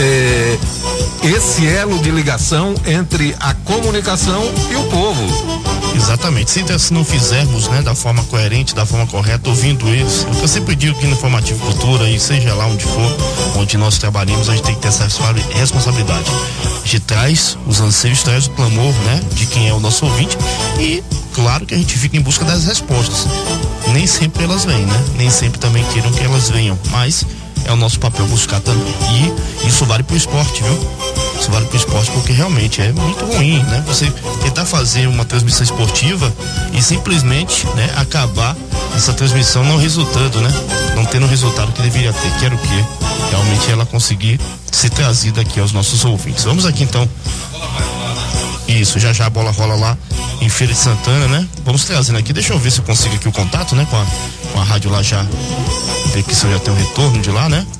esse elo de ligação entre a comunicação e o povo. Exatamente, se não fizermos, né, da forma coerente, da forma correta, ouvindo eles, o que eu sempre digo aqui no Informativo Cultura, e seja lá onde for, onde nós trabalhamos, a gente tem que ter essa responsabilidade. A gente traz os anseios, traz o clamor, né, de quem é o nosso ouvinte, e claro que a gente fica em busca das respostas. Nem sempre elas vêm, né? Nem sempre também queiram que elas venham, mas é o nosso papel buscar também. E isso vale pro esporte, viu? isso vale pro esporte, porque realmente é muito ruim, né? Você tentar fazer uma transmissão esportiva e simplesmente, né, acabar essa transmissão não resultando, né? Não tendo o resultado que deveria ter, que era o quê? Realmente ela conseguir ser trazida aqui aos nossos ouvintes. Vamos aqui então. Isso, já a bola rola lá em Feira de Santana, né? Vamos trazendo aqui, deixa eu ver se eu consigo aqui o contato, né? Com a rádio lá já, ver que se eu já tenho um retorno de lá, né?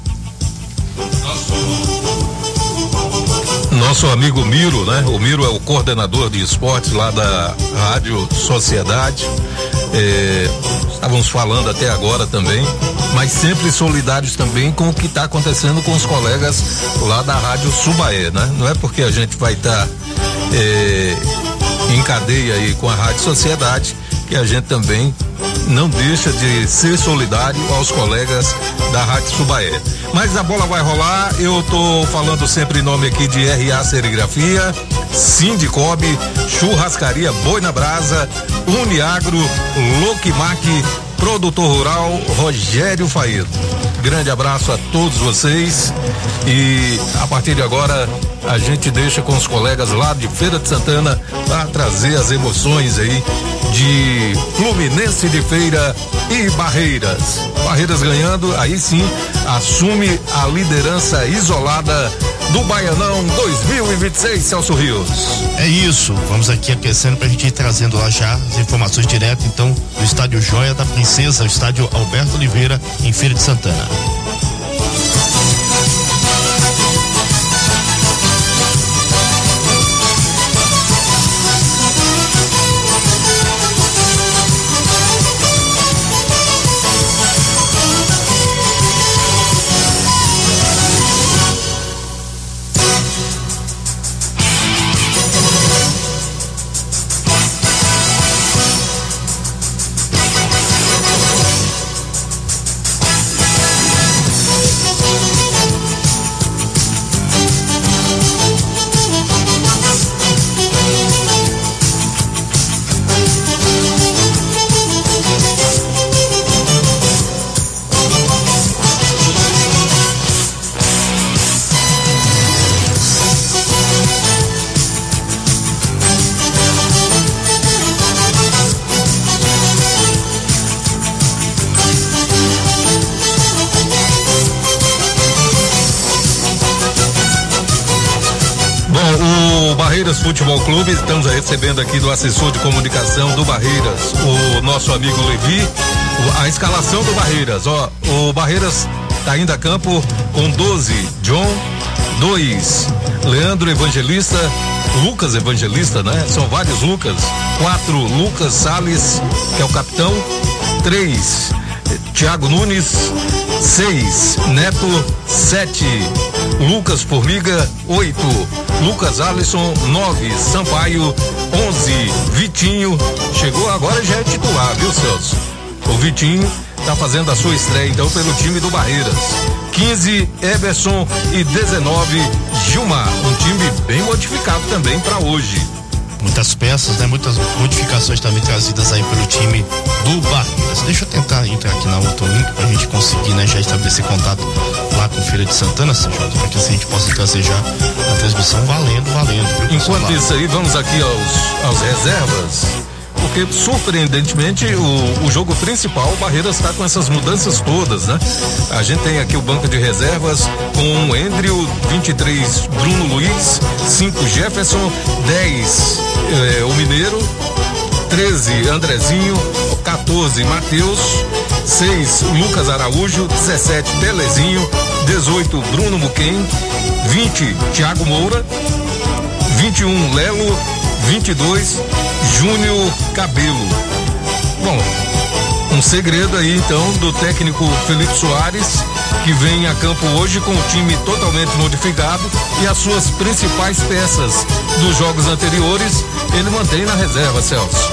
Nosso amigo Miro, né? O Miro é o coordenador de esportes lá da Rádio Sociedade. Estávamos falando até agora também, mas sempre solidários também com o que está acontecendo com os colegas lá da Rádio Subaé, né? Não é porque a gente vai estar em cadeia aí com a Rádio Sociedade que a gente também não deixa de ser solidário aos colegas da Rádio Subaé. Mas a bola vai rolar, eu tô falando sempre em nome aqui de RA Serigrafia, Sindicob, Churrascaria Boi na Brasa, Uniagro, Loquimac, Produtor Rural, Rogério Faedo. Grande abraço a todos vocês e a partir de agora a gente deixa com os colegas lá de Feira de Santana para trazer as emoções aí de Fluminense de Feira e Barreiras. Barreiras ganhando, aí sim assume a liderança isolada do Baianão 2026, Celso Rios. É isso, vamos aqui aquecendo pra gente ir trazendo lá já as informações direto então do estádio Joia da Princesa, o estádio Alberto Oliveira em Feira de Santana. Barreiras Futebol Clube, estamos recebendo aqui do assessor de comunicação do Barreiras, o nosso amigo Levi, a escalação do Barreiras, ó, o Barreiras tá indo a campo com 12, John, 2, Leandro Evangelista, Lucas Evangelista, né? São vários Lucas, 4, Lucas Salles, que é o capitão, 3, Thiago Nunes, 6, Neto, 7, Lucas Formiga, 8, Lucas Alisson, 9, Sampaio, 11, Vitinho, chegou agora e já é titular, viu, Celso? O Vitinho tá fazendo a sua estreia então pelo time do Barreiras. 15, Everson e 19, Gilmar, um time bem modificado também para hoje. Muitas peças, né? Muitas modificações também trazidas aí pelo time do Barreiras. Deixa eu tentar entrar aqui na outro link pra gente conseguir, né, já estabelecer contato lá com Feira de Santana, para que assim a gente possa trazer já a transmissão valendo. Enquanto isso aí, vamos aqui aos reservas, porque surpreendentemente o jogo principal, o Barreiras está com essas mudanças todas, né? A gente tem aqui o banco de reservas com o Endrio, 23 Bruno Luiz, 5 Jefferson, 10 o Mineiro, 13 Andrezinho, 14 Matheus, 6 Lucas Araújo, 17 Belezinho, 18 Bruno Muquem, 20 Thiago Moura, 21 Lelo, 22 Júnior Cabelo. Bom, um segredo aí então do técnico Felipe Soares, que vem a campo hoje com o time totalmente modificado e as suas principais peças dos jogos anteriores ele mantém na reserva, Celso.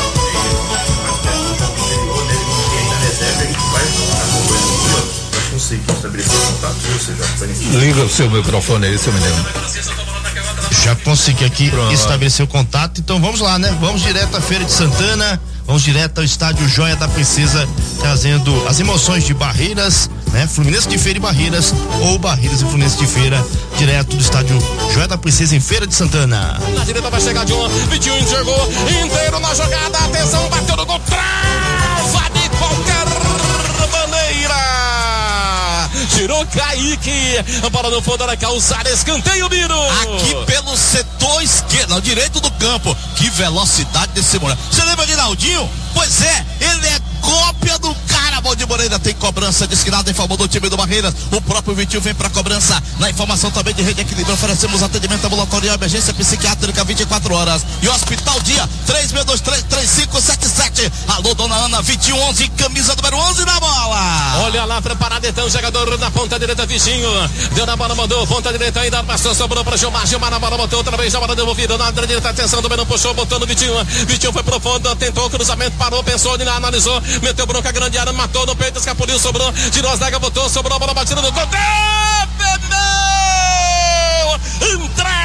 Liga o seu microfone aí, seu menino. Já consegui aqui estabelecer o contato, então vamos lá, né? Vamos direto à Feira de Santana, vamos direto ao estádio Joia da Princesa, trazendo as emoções de Barreiras né? Fluminense de Feira e Barreiras ou Barreiras e Fluminense de Feira, direto do estádio Joia da Princesa em Feira de Santana. Na direita vai chegar de um, Vitinho enxergou, inteiro na jogada, atenção, bateu no gol, trava de qualquer maneira. Tirou Kaique, a bola no fundo da calçada, escanteio, Biro. Aqui pelo setor esquerdo, ao direito do campo. Que velocidade desse moleque. Você lembra de Naldinho? Pois é, ele é cópia do cara. Valdir Moreira tem cobrança de esquinada em favor do time do Barreiras. O próprio Vitinho vem pra cobrança. Na informação também de Rede Equilíbrio, oferecemos atendimento ambulatorial, emergência psiquiátrica 24 horas. E Hospital Dia 36233577. Alô, dona Ana, 2111, camisa número 11 na bola. Olha lá, preparado então, jogador na ponta direita, Vitinho. Deu na bola, mandou, ponta direita ainda, passou, sobrou pra Gilmar. Gilmar na bola, botou outra vez, a bola devolvida. Na direita, atenção, do não puxou, botou no Vitinho. Vitinho foi profundo, tentou o cruzamento, parou, pensou, analisou, meteu bronca grande área, matou no peito, escapuliu, sobrou, tirou as dagas, botou, sobrou a bola batida no gol. Entrou!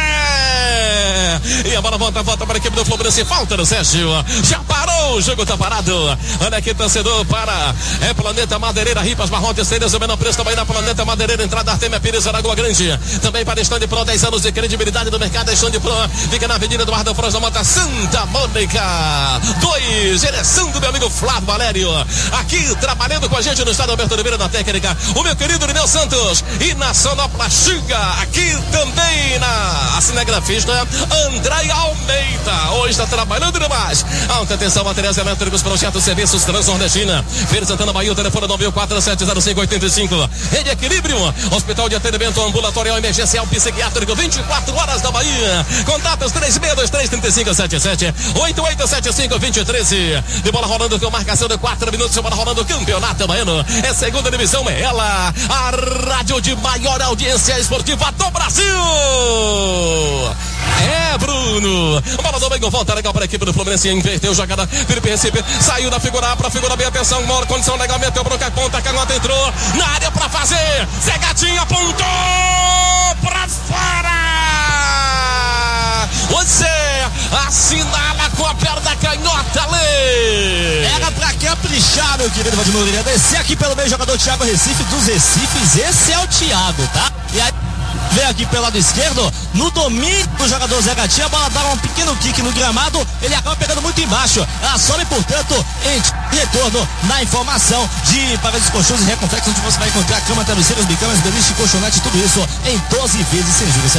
E a bola volta para a equipe do Fluminense. Falta do Sérgio. Já parou, o jogo tá parado. Olha aqui, torcedor para Planeta Madeireira, Ripas, Marrom, Terceiras, o menor preço também na Planeta Madeireira, entrada Artemia Pires, Aragoa Grande. Também para Stand Pro, 10 anos de credibilidade do mercado. Stand Pro fica na Avenida Eduardo Froz da Mota, Santa Mônica 2, direção do meu amigo Flávio Valério. Aqui trabalhando com a gente no estado Alberto Oliveira da técnica, o meu querido Lineu Santos. E na sonoplastia, aqui também na cinegrafista André Almeida. Hoje está trabalhando demais. Alta atenção, materiais elétricos, projetos, serviços Transnordestina. Feira Santana, Bahia, o telefone 9470585. Rede Equilíbrio, Hospital de Atendimento Ambulatorial Emergencial Psiquiátrico, 24 horas da Bahia. Contatos 36233577 88752013. De bola rolando com marcação de 4 minutos. De bola rolando, Campeonato Baiano. É segunda divisão, é ela, a rádio de maior audiência esportiva do Brasil. É, Bruno. Bola do Bengo, volta legal para a equipe do Fluminense. Inverteu jogada, Felipe Recife, saiu da figura A para a figura B. Atenção, uma condição legal, meteu bronca, ponta, Canhota entrou na área para fazer. Zé Gatinho apontou para fora. Você assinala com a perna canhota, Lê. Era pra caprichar, meu querido Valdir Moreira. Descer aqui pelo meio, jogador Thiago Recife dos Recifes. Esse é o Thiago, tá? E aí vem aqui pelo lado esquerdo, no domínio do jogador Zé Gatinho, a bola dá um pequeno kick no gramado, ele acaba pegando muito embaixo, ela sobe, portanto, em retorno na informação de paredes colchões e reconflexos, onde você vai encontrar cama, travesseiros, bicamas, beliche, colchonete, tudo isso em 12 vezes sem juros.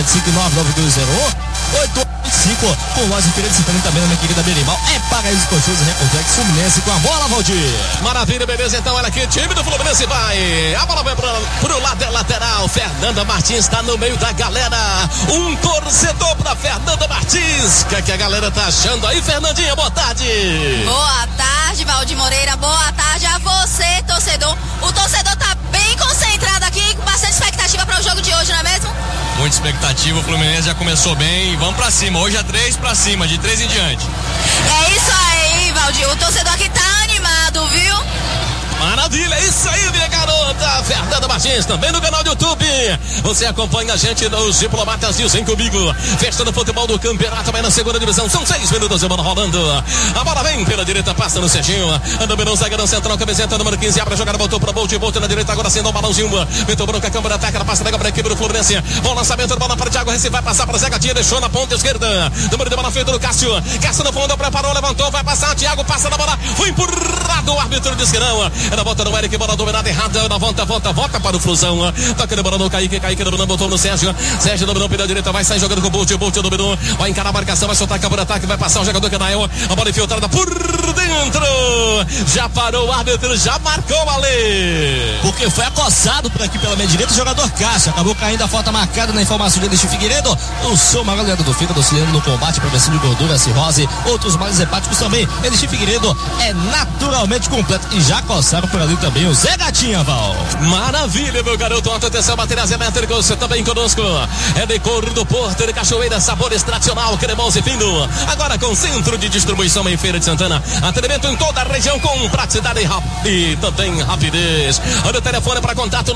759-9201-825, com loja em Feira de Santana também, na minha querida Berimbau. É Paraíso Colchões e Reconflexos, Fluminense com a bola, Valdir. Maravilha, beleza, então olha aqui, time do Fluminense vai, a bola vai pro lado lateral, Fernanda Martins está no meio da galera, um torcedor pra Fernanda Martins. O que a galera tá achando aí, Fernandinha? Boa tarde. Boa tarde, Valdir Moreira. Boa tarde a você, torcedor. O torcedor tá bem concentrado aqui, com bastante expectativa para o jogo de hoje, não é mesmo? Muita expectativa, o Fluminense já começou bem, vamos pra cima, hoje é 3 pra cima, de 3 em diante. É isso aí, Valdir, o torcedor aqui tá animado, viu? Maravilha, é isso aí, minha garota. Fernanda Martins, também no canal do YouTube. Você acompanha a gente nos Diplomatas, dizem comigo. Festa do futebol do campeonato, também na segunda divisão. São 6 minutos de bola rolando. A bola vem pela direita, passa no Serginho. Anda bem no zagueirão central, camiseta número 15. Abre a jogada, botou pra Bolt na direita. Agora sim, dá um balãozinho. Metou bronca, câmara, ataca, ela passa legal pra equipe do Fluminense. Bom lançamento, bola para o Thiago Recife, vai passar pra Zé Gatinho, deixou na ponta esquerda. Número de bola feito do Cássio. Cássio no fundo, preparou, levantou, vai passar. Thiago passa na bola, foi empurrado. O árbitro disse que não. Ela volta no Eric, bola dominada errada. Na volta para o Flusão. Toca de bola no Kaique dominou, botou no Sérgio. Sérgio dominou pela direita, vai sair jogando com o Bolt dominou. Vai encarar a marcação, vai soltar a ataque, vai passar o jogador Canael. A bola infiltrada por dentro. Já parou o árbitro, já marcou ali. Porque foi acossado por aqui pela meia direita o jogador Cássio. Acabou caindo a falta marcada na informação de Elixir Figueiredo. O seu maior goleador do fígado, auxiliando no combate, prevenção de gordura, cirrose, outros males hepáticos também. Elixir Figueiredo é naturalmente completo. E já coçaram por ali também o Zé Gatinha, Val. Maravilha, meu garoto. Atenção, materiais elétricos, você também conosco. É de Corro do Porto, de Cachoeira, sabores tradicional, cremoso e fino. Agora com centro de distribuição em Feira de Santana. Atendimento em toda a região com praticidade e também rapidez. Olha o telefone para contato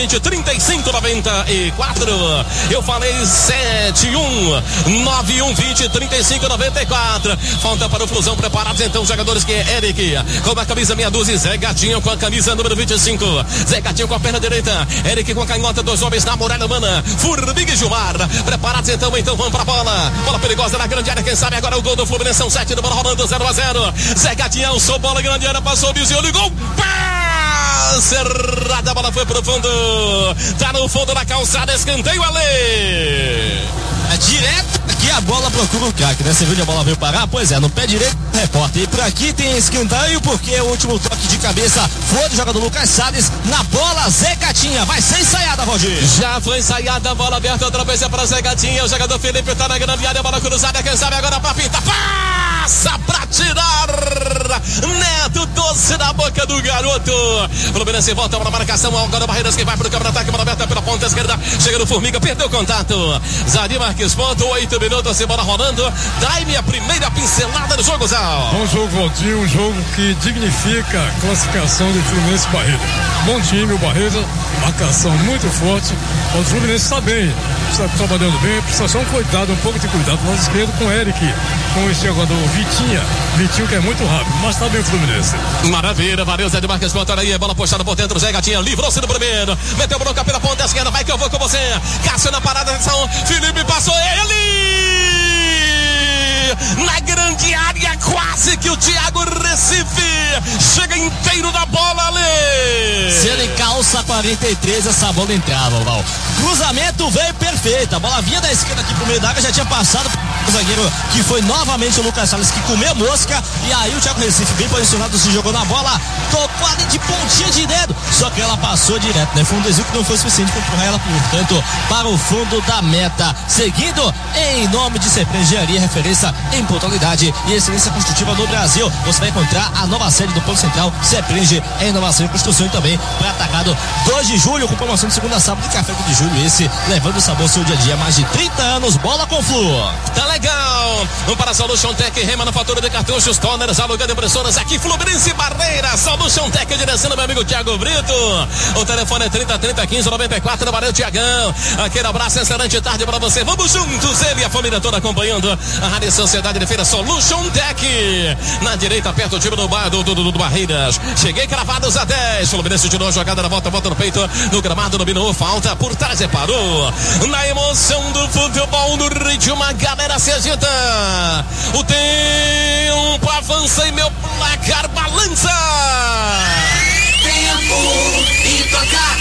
9120-3594. Eu falei 71-9120-3594. Falta para o Flusão, preparados então os jogadores que é Eric com a camisa meia dúzia, Zé Gatinho com a camisa número 25. Zé Gatinho com a perna direita. Eric com a canhota, dois homens na muralha humana. Formiga e Gilmar. Preparados então vamos pra bola. Bola perigosa na grande área. Quem sabe agora o gol do Fluminense. São 7 do bola rolando 0-0. Zé Gatinho alçou bola grande área. Passou o Bizinho, ligou. Cerrada, a bola foi pro fundo. Tá no fundo da calçada. Escanteio, Ale. É direto aqui a bola procura o craque, né? Você viu onde a bola veio parar? Pois é, no pé direito do repórter. E por aqui tem escanteio porque o último toque de cabeça foi do jogador Lucas Salles na bola. Zé Gatinha vai ser ensaiada, Valdir. Já foi ensaiada, a bola aberta outra vez é para Zé Gatinha. O jogador Felipe tá na grande área, a bola cruzada. Quem sabe agora pra pintar. Passa pra tirar. Neto doce na boca do garoto. Fluminense volta para a marcação. Agora Barreiras que vai pro campo de ataque. Bola aberta pela ponta esquerda. Chega no Formiga, perdeu o contato. Zari Marques ponto, 8 minutos e bola rolando. Dai-me a primeira pincelada do jogo, Zal. Bom jogo, Valdir, um jogo que dignifica a classificação do Fluminense Barreira. Bom time, o Barreira, marcação muito forte. O Fluminense está bem, está trabalhando bem. Precisa só um cuidado, um pouco de cuidado no lado esquerdo com o Eric, com esse jogador Vitinho que é muito rápido, mas está bem o Fluminense. Maravilha, valeu Zé de Marques ponto, aí, bola postada por dentro, Zé Gatinha livrou-se do primeiro, meteu bronca pela ponta esquerda, vai que eu vou com você. Cássio na parada, atenção, Felipe passou ele! Na grande área, quase que o Thiago Recife chega inteiro na bola, Ale. Se ele calça 43, essa bola entrava, Val. Cruzamento veio perfeito, a bola vinha da esquerda aqui pro meio da área, já tinha passado o zagueiro, que foi novamente o Lucas Salles, que comeu mosca, e aí o Thiago Recife, bem posicionado, se jogou na bola, tocou ali de pontinha de dedo, só que ela passou direto, né? Foi um desvio que não foi suficiente para empurrar ela, portanto, para o fundo da meta. Seguindo, em nome de Serpre Engenharia, referência em pontualidade e excelência construtiva no Brasil, você vai encontrar a nova sede do Ponto Central, Serpre em inovação e construção, e também para atacado 2 de julho, com promoção de segunda a sábado e café de julho, esse levando o sabor ao seu dia a dia, mais de 30 anos, bola com Flu. Tá legal, vamos para a Solution Tech, remanufatura de cartuchos, toners, alugando impressoras, aqui Fluminense Barreira, Solution Tech, direção do meu amigo Thiago Brito, o telefone é 30-30-15-94, valeu Thiagão, aquele abraço, excelente tarde para você, vamos juntos, ele e a família toda acompanhando a Rádio Sociedade de Feira Solution Tech, na direita, perto do time do Barreiras, cheguei cravados a 10, Fluminense tirou a jogada na volta no peito, no gramado, dominou, falta, por trás e parou, na emoção do futebol, no ritmo, a galera se agita, o tempo avança e meu placar balança, tempo e tocar,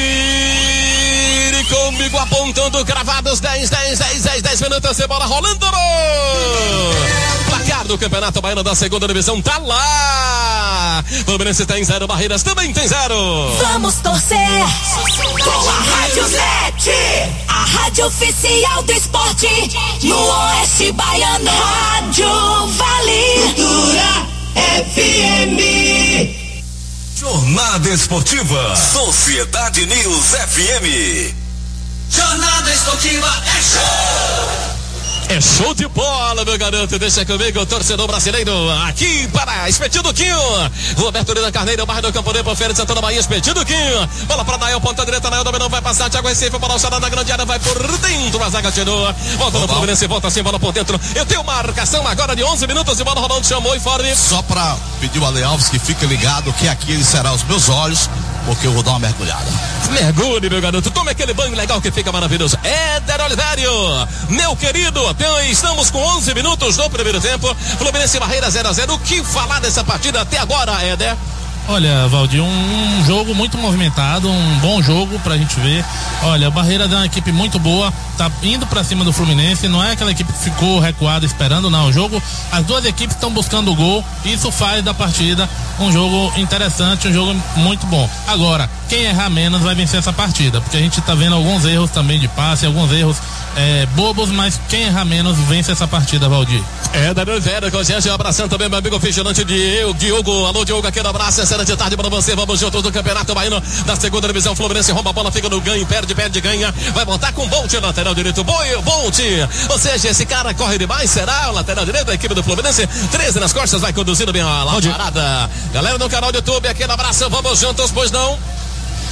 gire comigo apontando, cravados 10 minutos e bola rolando, placar do Campeonato Baiano da segunda divisão, tá lá, Fluminense tem 0, Barreiras também tem 0. Vamos torcer com a Rádio Net, a rádio oficial do esporte no Oeste Baiano. Rádio Vale Cultura FM. Jornada Esportiva, Sociedade News FM. Jornada Esportiva é show! É show de bola, meu garoto. Deixa comigo o torcedor brasileiro. Aqui para Espetinho do Quinho. Roberto Lina Carneiro, bairro do Campo Limpo, Feira de Santana Bahia, Espetinho do Quinho. Bola para Nael, ponta direita, Nael dominou, vai passar. Thiago Recife, bola alçada na grande área, vai por dentro. A zaga tirou. Volta no Fluminense, volta assim, bola por dentro. Eu tenho marcação agora de 11 minutos e bola rolando, chamou e fora. Só para pedir o Ale Alves que fique ligado que aqui ele será os meus olhos, porque eu vou dar uma mergulhada. Mergulhe, meu garoto. Tome aquele banho legal que fica maravilhoso. Éder Olivério, meu querido, estamos com 11 minutos no primeiro tempo. Fluminense Barreira 0-0. O que falar dessa partida até agora, Éder? Olha, Valdir, um jogo muito movimentado, um bom jogo pra gente ver. Olha, o Barreira é uma equipe muito boa, tá indo pra cima do Fluminense, não é aquela equipe que ficou recuada esperando, não. O jogo, as duas equipes estão buscando o gol, isso faz da partida um jogo interessante, um jogo muito bom. Agora, quem errar menos vai vencer essa partida, porque a gente tá vendo alguns erros também de passe, alguns erros bobos, mas quem errar menos vence essa partida, Valdir. Éder Oliveira, com a gente, abraçando também meu amigo vigilante Diogo. Alô, Diogo, aquele abraço, excelente tarde para você. Vamos juntos do Campeonato Baiano da segunda divisão. Fluminense rouba a bola, fica no ganho, perde, ganha. Vai voltar com Bolt, lateral direito. Bolt. Ou seja, esse cara corre demais, será o lateral direito da equipe do Fluminense. 13 nas costas, vai conduzindo bem a parada. Galera no canal do YouTube, aquele abraço, vamos juntos, pois não?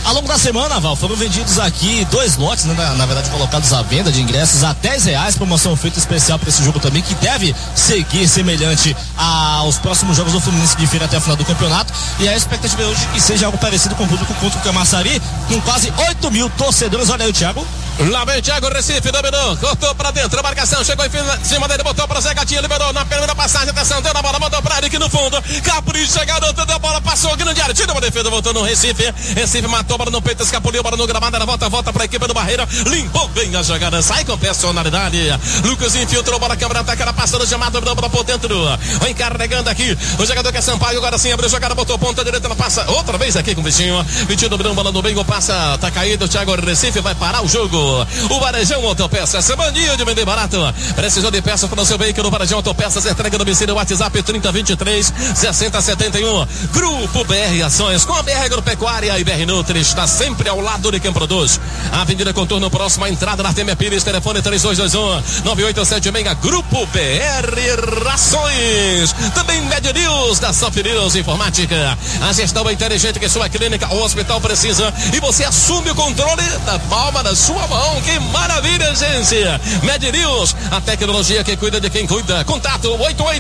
Ao longo da semana, Val, foram vendidos aqui 2 lotes, né, na verdade colocados à venda de ingressos a R$10, promoção feita especial para esse jogo também, que deve seguir semelhante aos próximos jogos do Fluminense de feira até o final do campeonato. E a expectativa é hoje que seja algo parecido com o público contra o Camaçari, com quase 8 mil torcedores. Olha aí o Thiago. Lá vem Thiago Recife, dominou, cortou pra dentro, a marcação, chegou em cima dele, botou pra Zé Gatinho, liberou na primeira passagem, atenção, deu na bola, mandou pra Eric no fundo, capricha, garoto, deu a bola, passou, grande área, tira uma defesa, voltou no Recife matou, bola no peito, escapuliu, bola no gramado, ela volta pra equipe do Barreira, limpou bem a jogada, sai com personalidade, Lucas infiltrou, bola, câmera, ataca, ela passou no chamado, bola por dentro, vai encarregando aqui, o jogador que é Sampaio, agora sim, abriu a jogada, botou ponta direita, ela passa, outra vez aqui com o Vitinho dominou, bola no bingo, passa, tá caído, o Thiago Recife vai parar o jogo. O Varejão Autopeças, mania de vender barato. Precisou de peças para o seu veículo. Varejão Autopeças, entrega no domicílio, WhatsApp 3023-6071. Grupo BR Ações, com a BR Agropecuária e BR Nutri, está sempre ao lado de quem produz. Avenida Contorno, próxima entrada na Artemia Pires, telefone 3221-9876. Grupo BR Ações. Também Med News, da Soft News Informática. A gestão inteligente que sua clínica ou hospital precisa, e você assume o controle da palma da sua mão. Que maravilha, gente! Med News, a tecnologia que cuida de quem cuida. Contato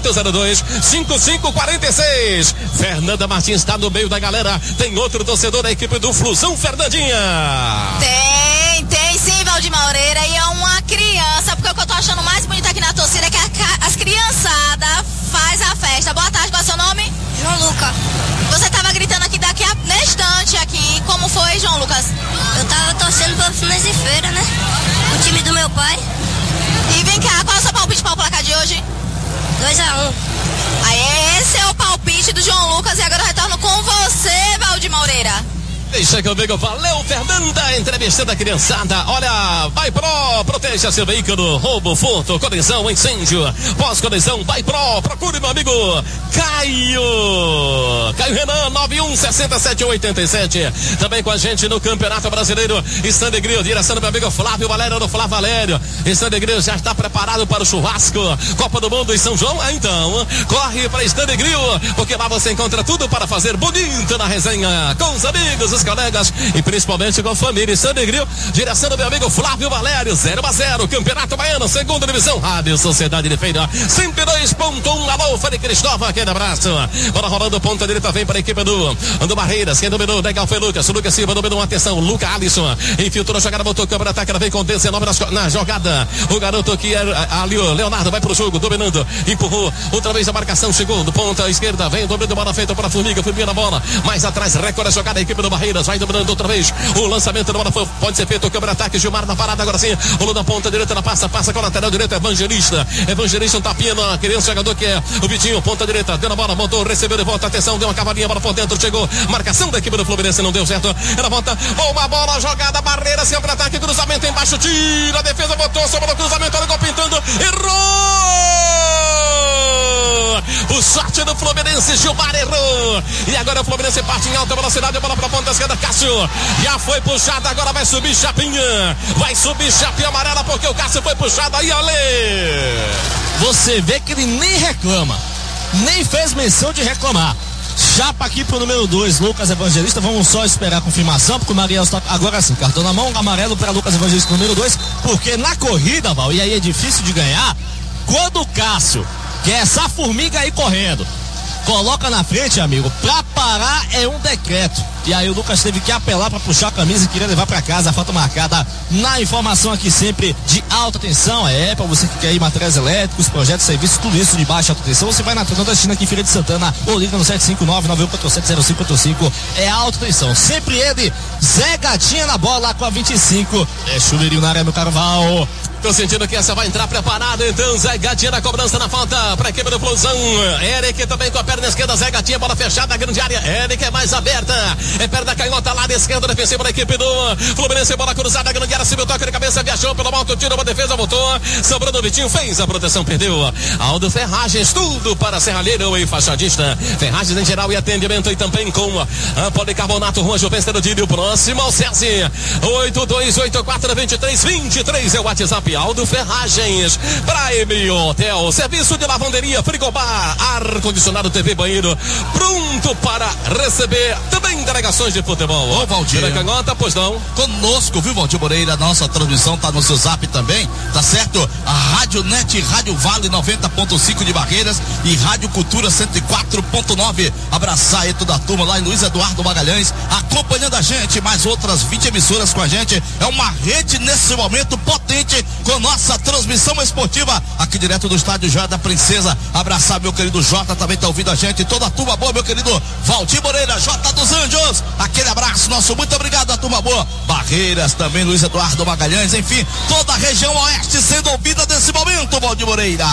8802-5546. Fernanda Martins está no meio da galera. Tem outro torcedor da equipe do Flusão, Fernandinha. Tem sim, Valdir Moreira, e é uma criança, porque o que eu tô achando mais bonito aqui na torcida é que as criançadas faz a festa. Boa tarde, qual é o seu nome? João Lucas. Você tava gritando aqui na estante aqui, como foi, João Lucas? Eu tava torcendo pelo Fluminense de Feira, né? O time do meu pai. E vem cá, qual é o seu palpite para o placar de hoje? 2-1. Aí, esse é o palpite do João Lucas, e agora eu retorno com você, Valdir Moreira. Deixa comigo, valeu, Fernanda, entrevistando a criançada. Olha, vai Pro, proteja seu veículo, roubo, furto, colisão, incêndio, pós-colisão, vai Pro, procure meu amigo Caio Renan, 916787. Também com a gente no Campeonato Brasileiro, Stand Grill, direção do meu amigo Flávio Valério, do Flávio Valério. Stand Grill já está preparado para o churrasco, Copa do Mundo em São João. Então, corre para Stand Grill, porque lá você encontra tudo para fazer bonito na resenha, com os amigos, os colegas e principalmente com a família. Stand Grill, direção do meu amigo Flávio Valério, 0-0, Campeonato Baiano, segunda divisão, Rádio Sociedade de Feira, 102.1, alô, Fred Cristóvão, aquele abraço. Bola rolando, ponta direita, vem para a equipe do Barreiras, quem dominou, legal foi Lucas Silva dominou, atenção, Luca Alisson, infiltrou a jogada, botou câmera, ataque, ela vem com 19 na jogada, o garoto que é ali, o Leonardo, vai pro jogo, dominando, empurrou, outra vez a marcação, chegou do ponta esquerda, vem, dominando, bola feita para a Formiga na bola, mais atrás, recorde a jogada, a equipe do Barreiras, vai dominando outra vez, o lançamento da bola pode ser feito, o câmera, ataque, Gilmar na parada, agora sim, rolou na ponta direita, ela passa com a lateral direita, Evangelista, um tapinha na criança, jogador que é o Vitinho, ponta direita, deu na bola, montou, recebeu de volta, atenção, deu uma cavalinha, bola por dentro, chegou, marcação da equipe do Fluminense, não deu certo, ela volta, uma bola, jogada, Barreira, sempre ataque, cruzamento embaixo, tira, a defesa botou, sobrou o cruzamento, olha o gol pintando, errou! O sorte do Fluminense, Gilmar errou, e agora o Fluminense parte em alta velocidade, a bola pra ponta esquerda, Cássio, já foi puxado, agora vai subir Chapinha amarela, porque o Cássio foi puxado aí, Ale! Você vê que ele nem reclama, nem fez menção de reclamar. Chapa aqui pro número 2, Lucas Evangelista. Vamos só esperar a confirmação, porque o Mariel está agora sim, cartão na mão, amarelo para Lucas Evangelista, número 2, porque na corrida, Val, e aí é difícil de ganhar, quando o Cássio, que é essa formiga aí correndo, coloca na frente, amigo, pra parar é um decreto. E aí o Lucas teve que apelar para puxar a camisa e queria levar para casa, a falta marcada. Na informação aqui sempre de alta tensão, para você que quer ir materiais elétricos, projetos, serviços, tudo isso de baixa alta tensão, você vai na Nordestina aqui em Feira de Santana, ou liga no 759-9147-0545, é alta tensão. Sempre ele, Zé Gatinha na bola com a 25, é chuveirinho na área, meu carnaval. Tô sentindo que essa vai entrar preparada, então Zé Gatinha na cobrança na falta pra equipe do Flusão. Eric também com a perna esquerda, Zé Gatinha, bola fechada, grande área, Eric é mais aberta, é perna canhota lá da esquerda, defensiva da equipe do Fluminense, bola cruzada, grande área, subiu, toque de cabeça, viajou pelo alto, tirou uma defesa, voltou, sobrando o Vitinho, fez a proteção, perdeu. Aldo Ferragens, tudo para serralheiro e fachadista, Ferragens em geral e atendimento, e também com a policarbonato, Rua Juventus Dílio, próximo ao SESI, 82842323 é o WhatsApp. Grialdo Ferragens, Prime Hotel, serviço de lavanderia, frigobar, ar-condicionado, TV, banheiro, pronto para receber também delegações de futebol. Ô, Valdir. Canhota, pois não? Conosco, viu, Valdir Moreira? Nossa transmissão tá no seu zap também, tá certo? A Rádio Net, Rádio Vale 90.5 de Barreiras e Rádio Cultura 104.9. Abraçar aí toda a turma lá em Luiz Eduardo Magalhães, acompanhando a gente, mais outras 20 emissoras com a gente. É uma rede nesse momento potente com nossa transmissão esportiva aqui direto do estádio Joia da Princesa. Abraçar meu querido Jota, também tá ouvindo a gente, toda a turma boa, meu querido Valdir Moreira, Jota dos Anjos. Aquele abraço nosso, muito obrigado a turma boa. Barreiras também, Luiz Eduardo Magalhães, enfim, toda a região oeste sendo ouvida nesse momento, Valdir Moreira.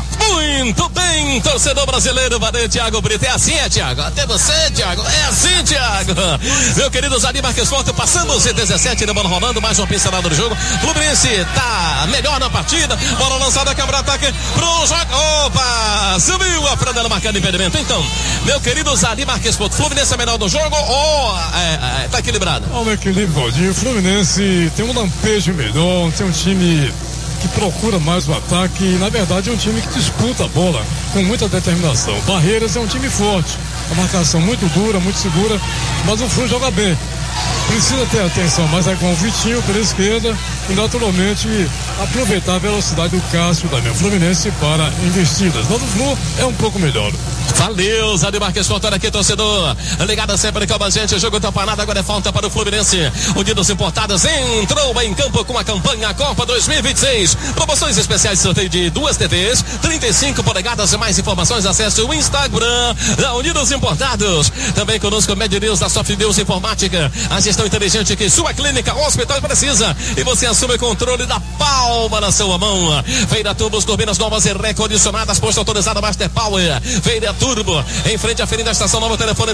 Muito bem, torcedor brasileiro, valeu, Thiago Brito. É assim, Thiago? Até você, Thiago? É assim, Thiago. Meu querido Zadir Marques Forte, passamos em 17 na bola rolando, mais uma pincelada do jogo. Fluminense tá melhor na partida, bola lançada, quebra ataque pro jogo. Opa, subiu a Fernanda marcando impedimento. Então, meu querido Zadir Marques Forte, Fluminense é melhor do jogo ou tá equilibrado? Olha o equilíbrio, Valdir. O Fluminense tem um lampejo melhor, tem um time que procura mais o ataque e, na verdade, é um time que disputa a bola com muita determinação. Barreiras é um time forte, a marcação muito dura, muito segura, mas o Flu joga bem. Precisa ter atenção mais aí com o Vitinho pela esquerda e, naturalmente, aproveitar a velocidade do Cássio da minha Fluminense para investidas. Mas o Flu é um pouco melhor. Valeu, Zadir Marques voltando aqui, torcedor. Ligado sempre com a gente. O jogo tá parado, agora é falta para o Fluminense. Unidos Importados entrou em campo com a campanha Copa 2026. Promoções especiais, sorteio de 2 TVs, 35 polegadas. Mais informações, acesse o Instagram da Unidos Importados. Também conosco, Med News da Soft News Informática. A gestão inteligente que sua clínica, hospital precisa. E você assume o controle da palma na sua mão. Feira Turbos, turbinas novas e recondicionadas, posto autorizado Master Power. Feira Turbo, em frente à Feira da Estação Nova, telefone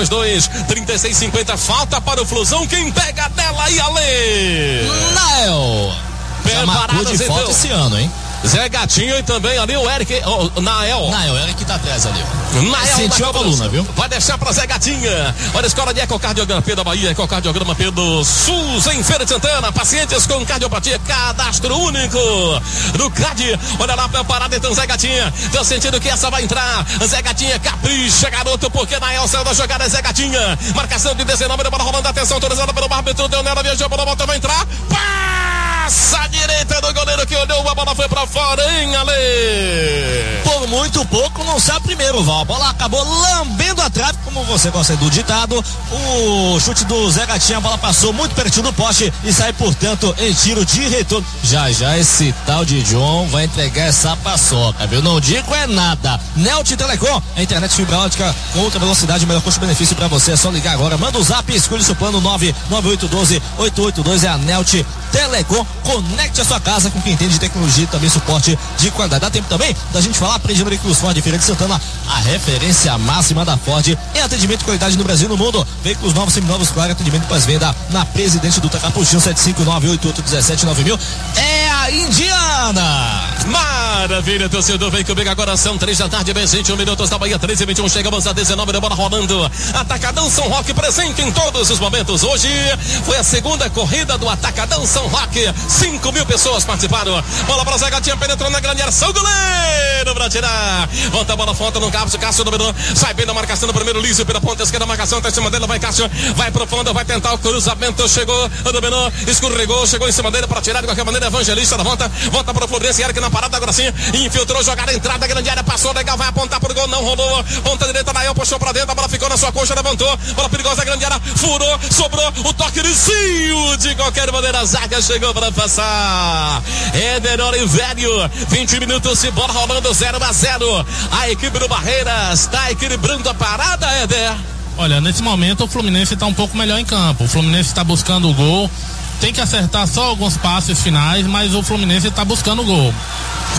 3622-3650. Falta para o Flusão, quem pega dela e Ale? Nael. Preparados de então. foto esse ano, hein? Zé Gatinho e também ali o Eric, Nael. Nael, Eric tá atrás ali. Nael sentiu a coluna, viu? Vai deixar pra Zé Gatinha. Olha a escola de ecocardiografia da Bahia, ecocardiograma Pedro SUS em Feira de Santana. Pacientes com cardiopatia, cadastro único no CAD. Olha lá, preparado então Zé Gatinha. Tô sentindo que essa vai entrar. Zé Gatinha, capricha, garoto, porque Nael saiu da jogada. Zé Gatinha, marcação de 19, bola rolando, atenção, autorizada pelo árbitro, deu nela, viajou pela volta, vai entrar. Passa a direita do goleiro que olhou, a bola foi pra fora, hein, Ale? Por muito pouco não sai primeiro, Val. A bola acabou lambendo a trave, como você gosta do ditado. O chute do Zé Gatinha, a bola passou muito pertinho do poste e sai, portanto, em tiro de retorno. Já esse tal de John vai entregar essa paçoca, viu? Não digo é nada. Nelt Telecom, a internet fibra ótica com outra velocidade, melhor custo-benefício pra você. É só ligar agora, manda o zap, escolhe seu plano 99812-882. É a Nelt Telecom. Conecte a sua casa com quem entende de tecnologia e também suporte de qualidade. Dá tempo também da gente falar, aprende veículos Ford, Feira de Santana, a referência máxima da Ford em atendimento de qualidade no Brasil e no mundo. Veículos novos, seminovos, claro, atendimento pós-venda na Presidente do Tacapuchinho, 759-8817-9000. É a Indiana. Maravilha, torcedor, vem comigo agora, são 3 da tarde, bem 21 minutos da Bahia, 13h21, chegamos a 19, da bola rolando. Atacadão São Roque presente em todos os momentos. Hoje foi a segunda corrida do Atacadão São Roque, 5.000 pessoas participaram. Bola para Zé Gatinha, penetrou na grande área, são goleiro para tirar. Volta a bola, falta no Cássio dominou, sai bem da marcação do primeiro, Lísio pela ponta esquerda, marcação tá em cima dele, vai Cássio, vai profundo, vai tentar o cruzamento, chegou, dominou, escorregou, chegou em cima dele para tirar de qualquer maneira, Evangelista da volta pro Fluminense, Eric na parada, agora sim, infiltrou, jogada, entrada, grande área, passou, legal, vai apontar pro gol, não rolou, ponta direita, Nael puxou pra dentro, a bola ficou na sua coxa, levantou, bola perigosa, grande área, furou, sobrou, o toque de Cio, de qualquer maneira, a zaga chegou para passar. Éder Olivério, 20 minutos de bola rolando, 0-0. A equipe do Barreiras está equilibrando a parada, Éder. Olha, nesse momento o Fluminense está um pouco melhor em campo. O Fluminense está buscando o gol. Tem que acertar só alguns passes finais, mas o Fluminense está buscando o gol.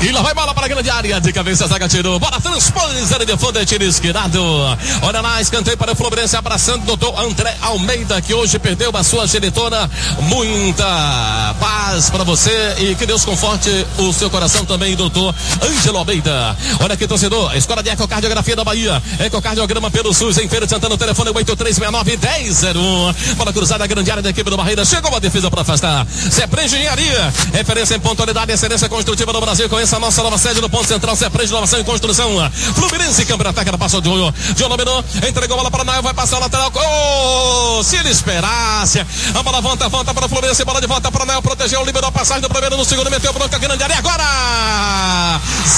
E lá vai bola para a grande área. De cabeça, zaga tirou. Bola transpôs, área de fundo, tiro esquerdo. Olha lá, escanteio para o Fluminense, abraçando o doutor André Almeida, que hoje perdeu a sua genitora. Muita paz para você e que Deus conforte o seu coração também, doutor Ângelo Almeida. Olha aqui, torcedor, Escola de Ecocardiografia da Bahia. Ecocardiograma pelo SUS, em Feira de Santana, o telefone é 8369-1001. Bola cruzada, a grande área da equipe do Barreira. Chegou a defesa para afastar. Sepre Engenharia, referência em pontualidade e excelência construtiva do Brasil. Conheça a nossa nova sede no ponto central. Sepre Inovação e Construção. Fluminense, câmera ataca, passou de olho. John dominou, entregou a bola para o Nael, vai passar o lateral. Se ele esperasse, a bola volta para o Fluminense, bola de volta para o Nael, protegeu, liberou a passagem do primeiro, no segundo, meteu bronca, grande área. Agora,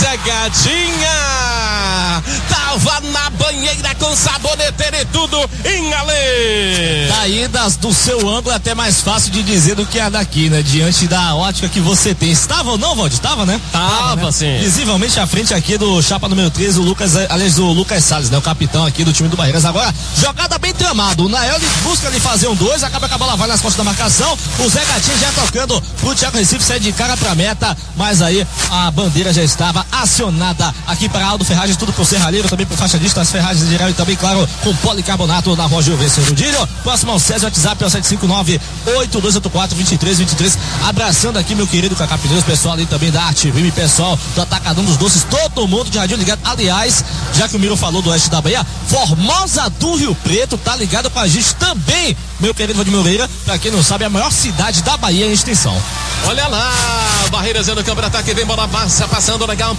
Zegadinha tava na banheira com saboneteira e tudo em Ale. Daí do seu ângulo é até mais fácil de dizer do que a daqui, né? Diante da ótica que você tem. Estava ou não, Valdir? Estava, né? Tava, né? Sim. Visivelmente à frente aqui do chapa número 13, o Lucas Salles, né? O capitão aqui do time do Barreiras. Agora, jogada bem tramada. O Nael busca ali fazer 1-2, acaba que a bola vai nas costas da marcação. O Zé Gatinho já tocando pro Thiago Recife, sai de cara pra meta, mas aí a bandeira já estava acionada aqui para Aldo Ferragens, tudo pro serralheiro, também pro faixadista, as ferragens em geral e também, claro, com policarbonato na Rua Gilvêncio Rudilho. Próximo ao César, WhatsApp é o 759-8284-2323. Abraçando aqui meu querido Cacá Pneus, pessoal ali também da Arte Vime, pessoal do Atacadão dos Doces, todo mundo de radinho ligado. Aliás, já que o Miro falou do oeste da Bahia, Formosa do Rio Preto tá ligado com a gente também, meu querido Vladimir Moreira. Pra quem não sabe, é a maior cidade da Bahia em extensão. Olha lá, Barreiras no câmera ataque, vem bola passa, passando legal.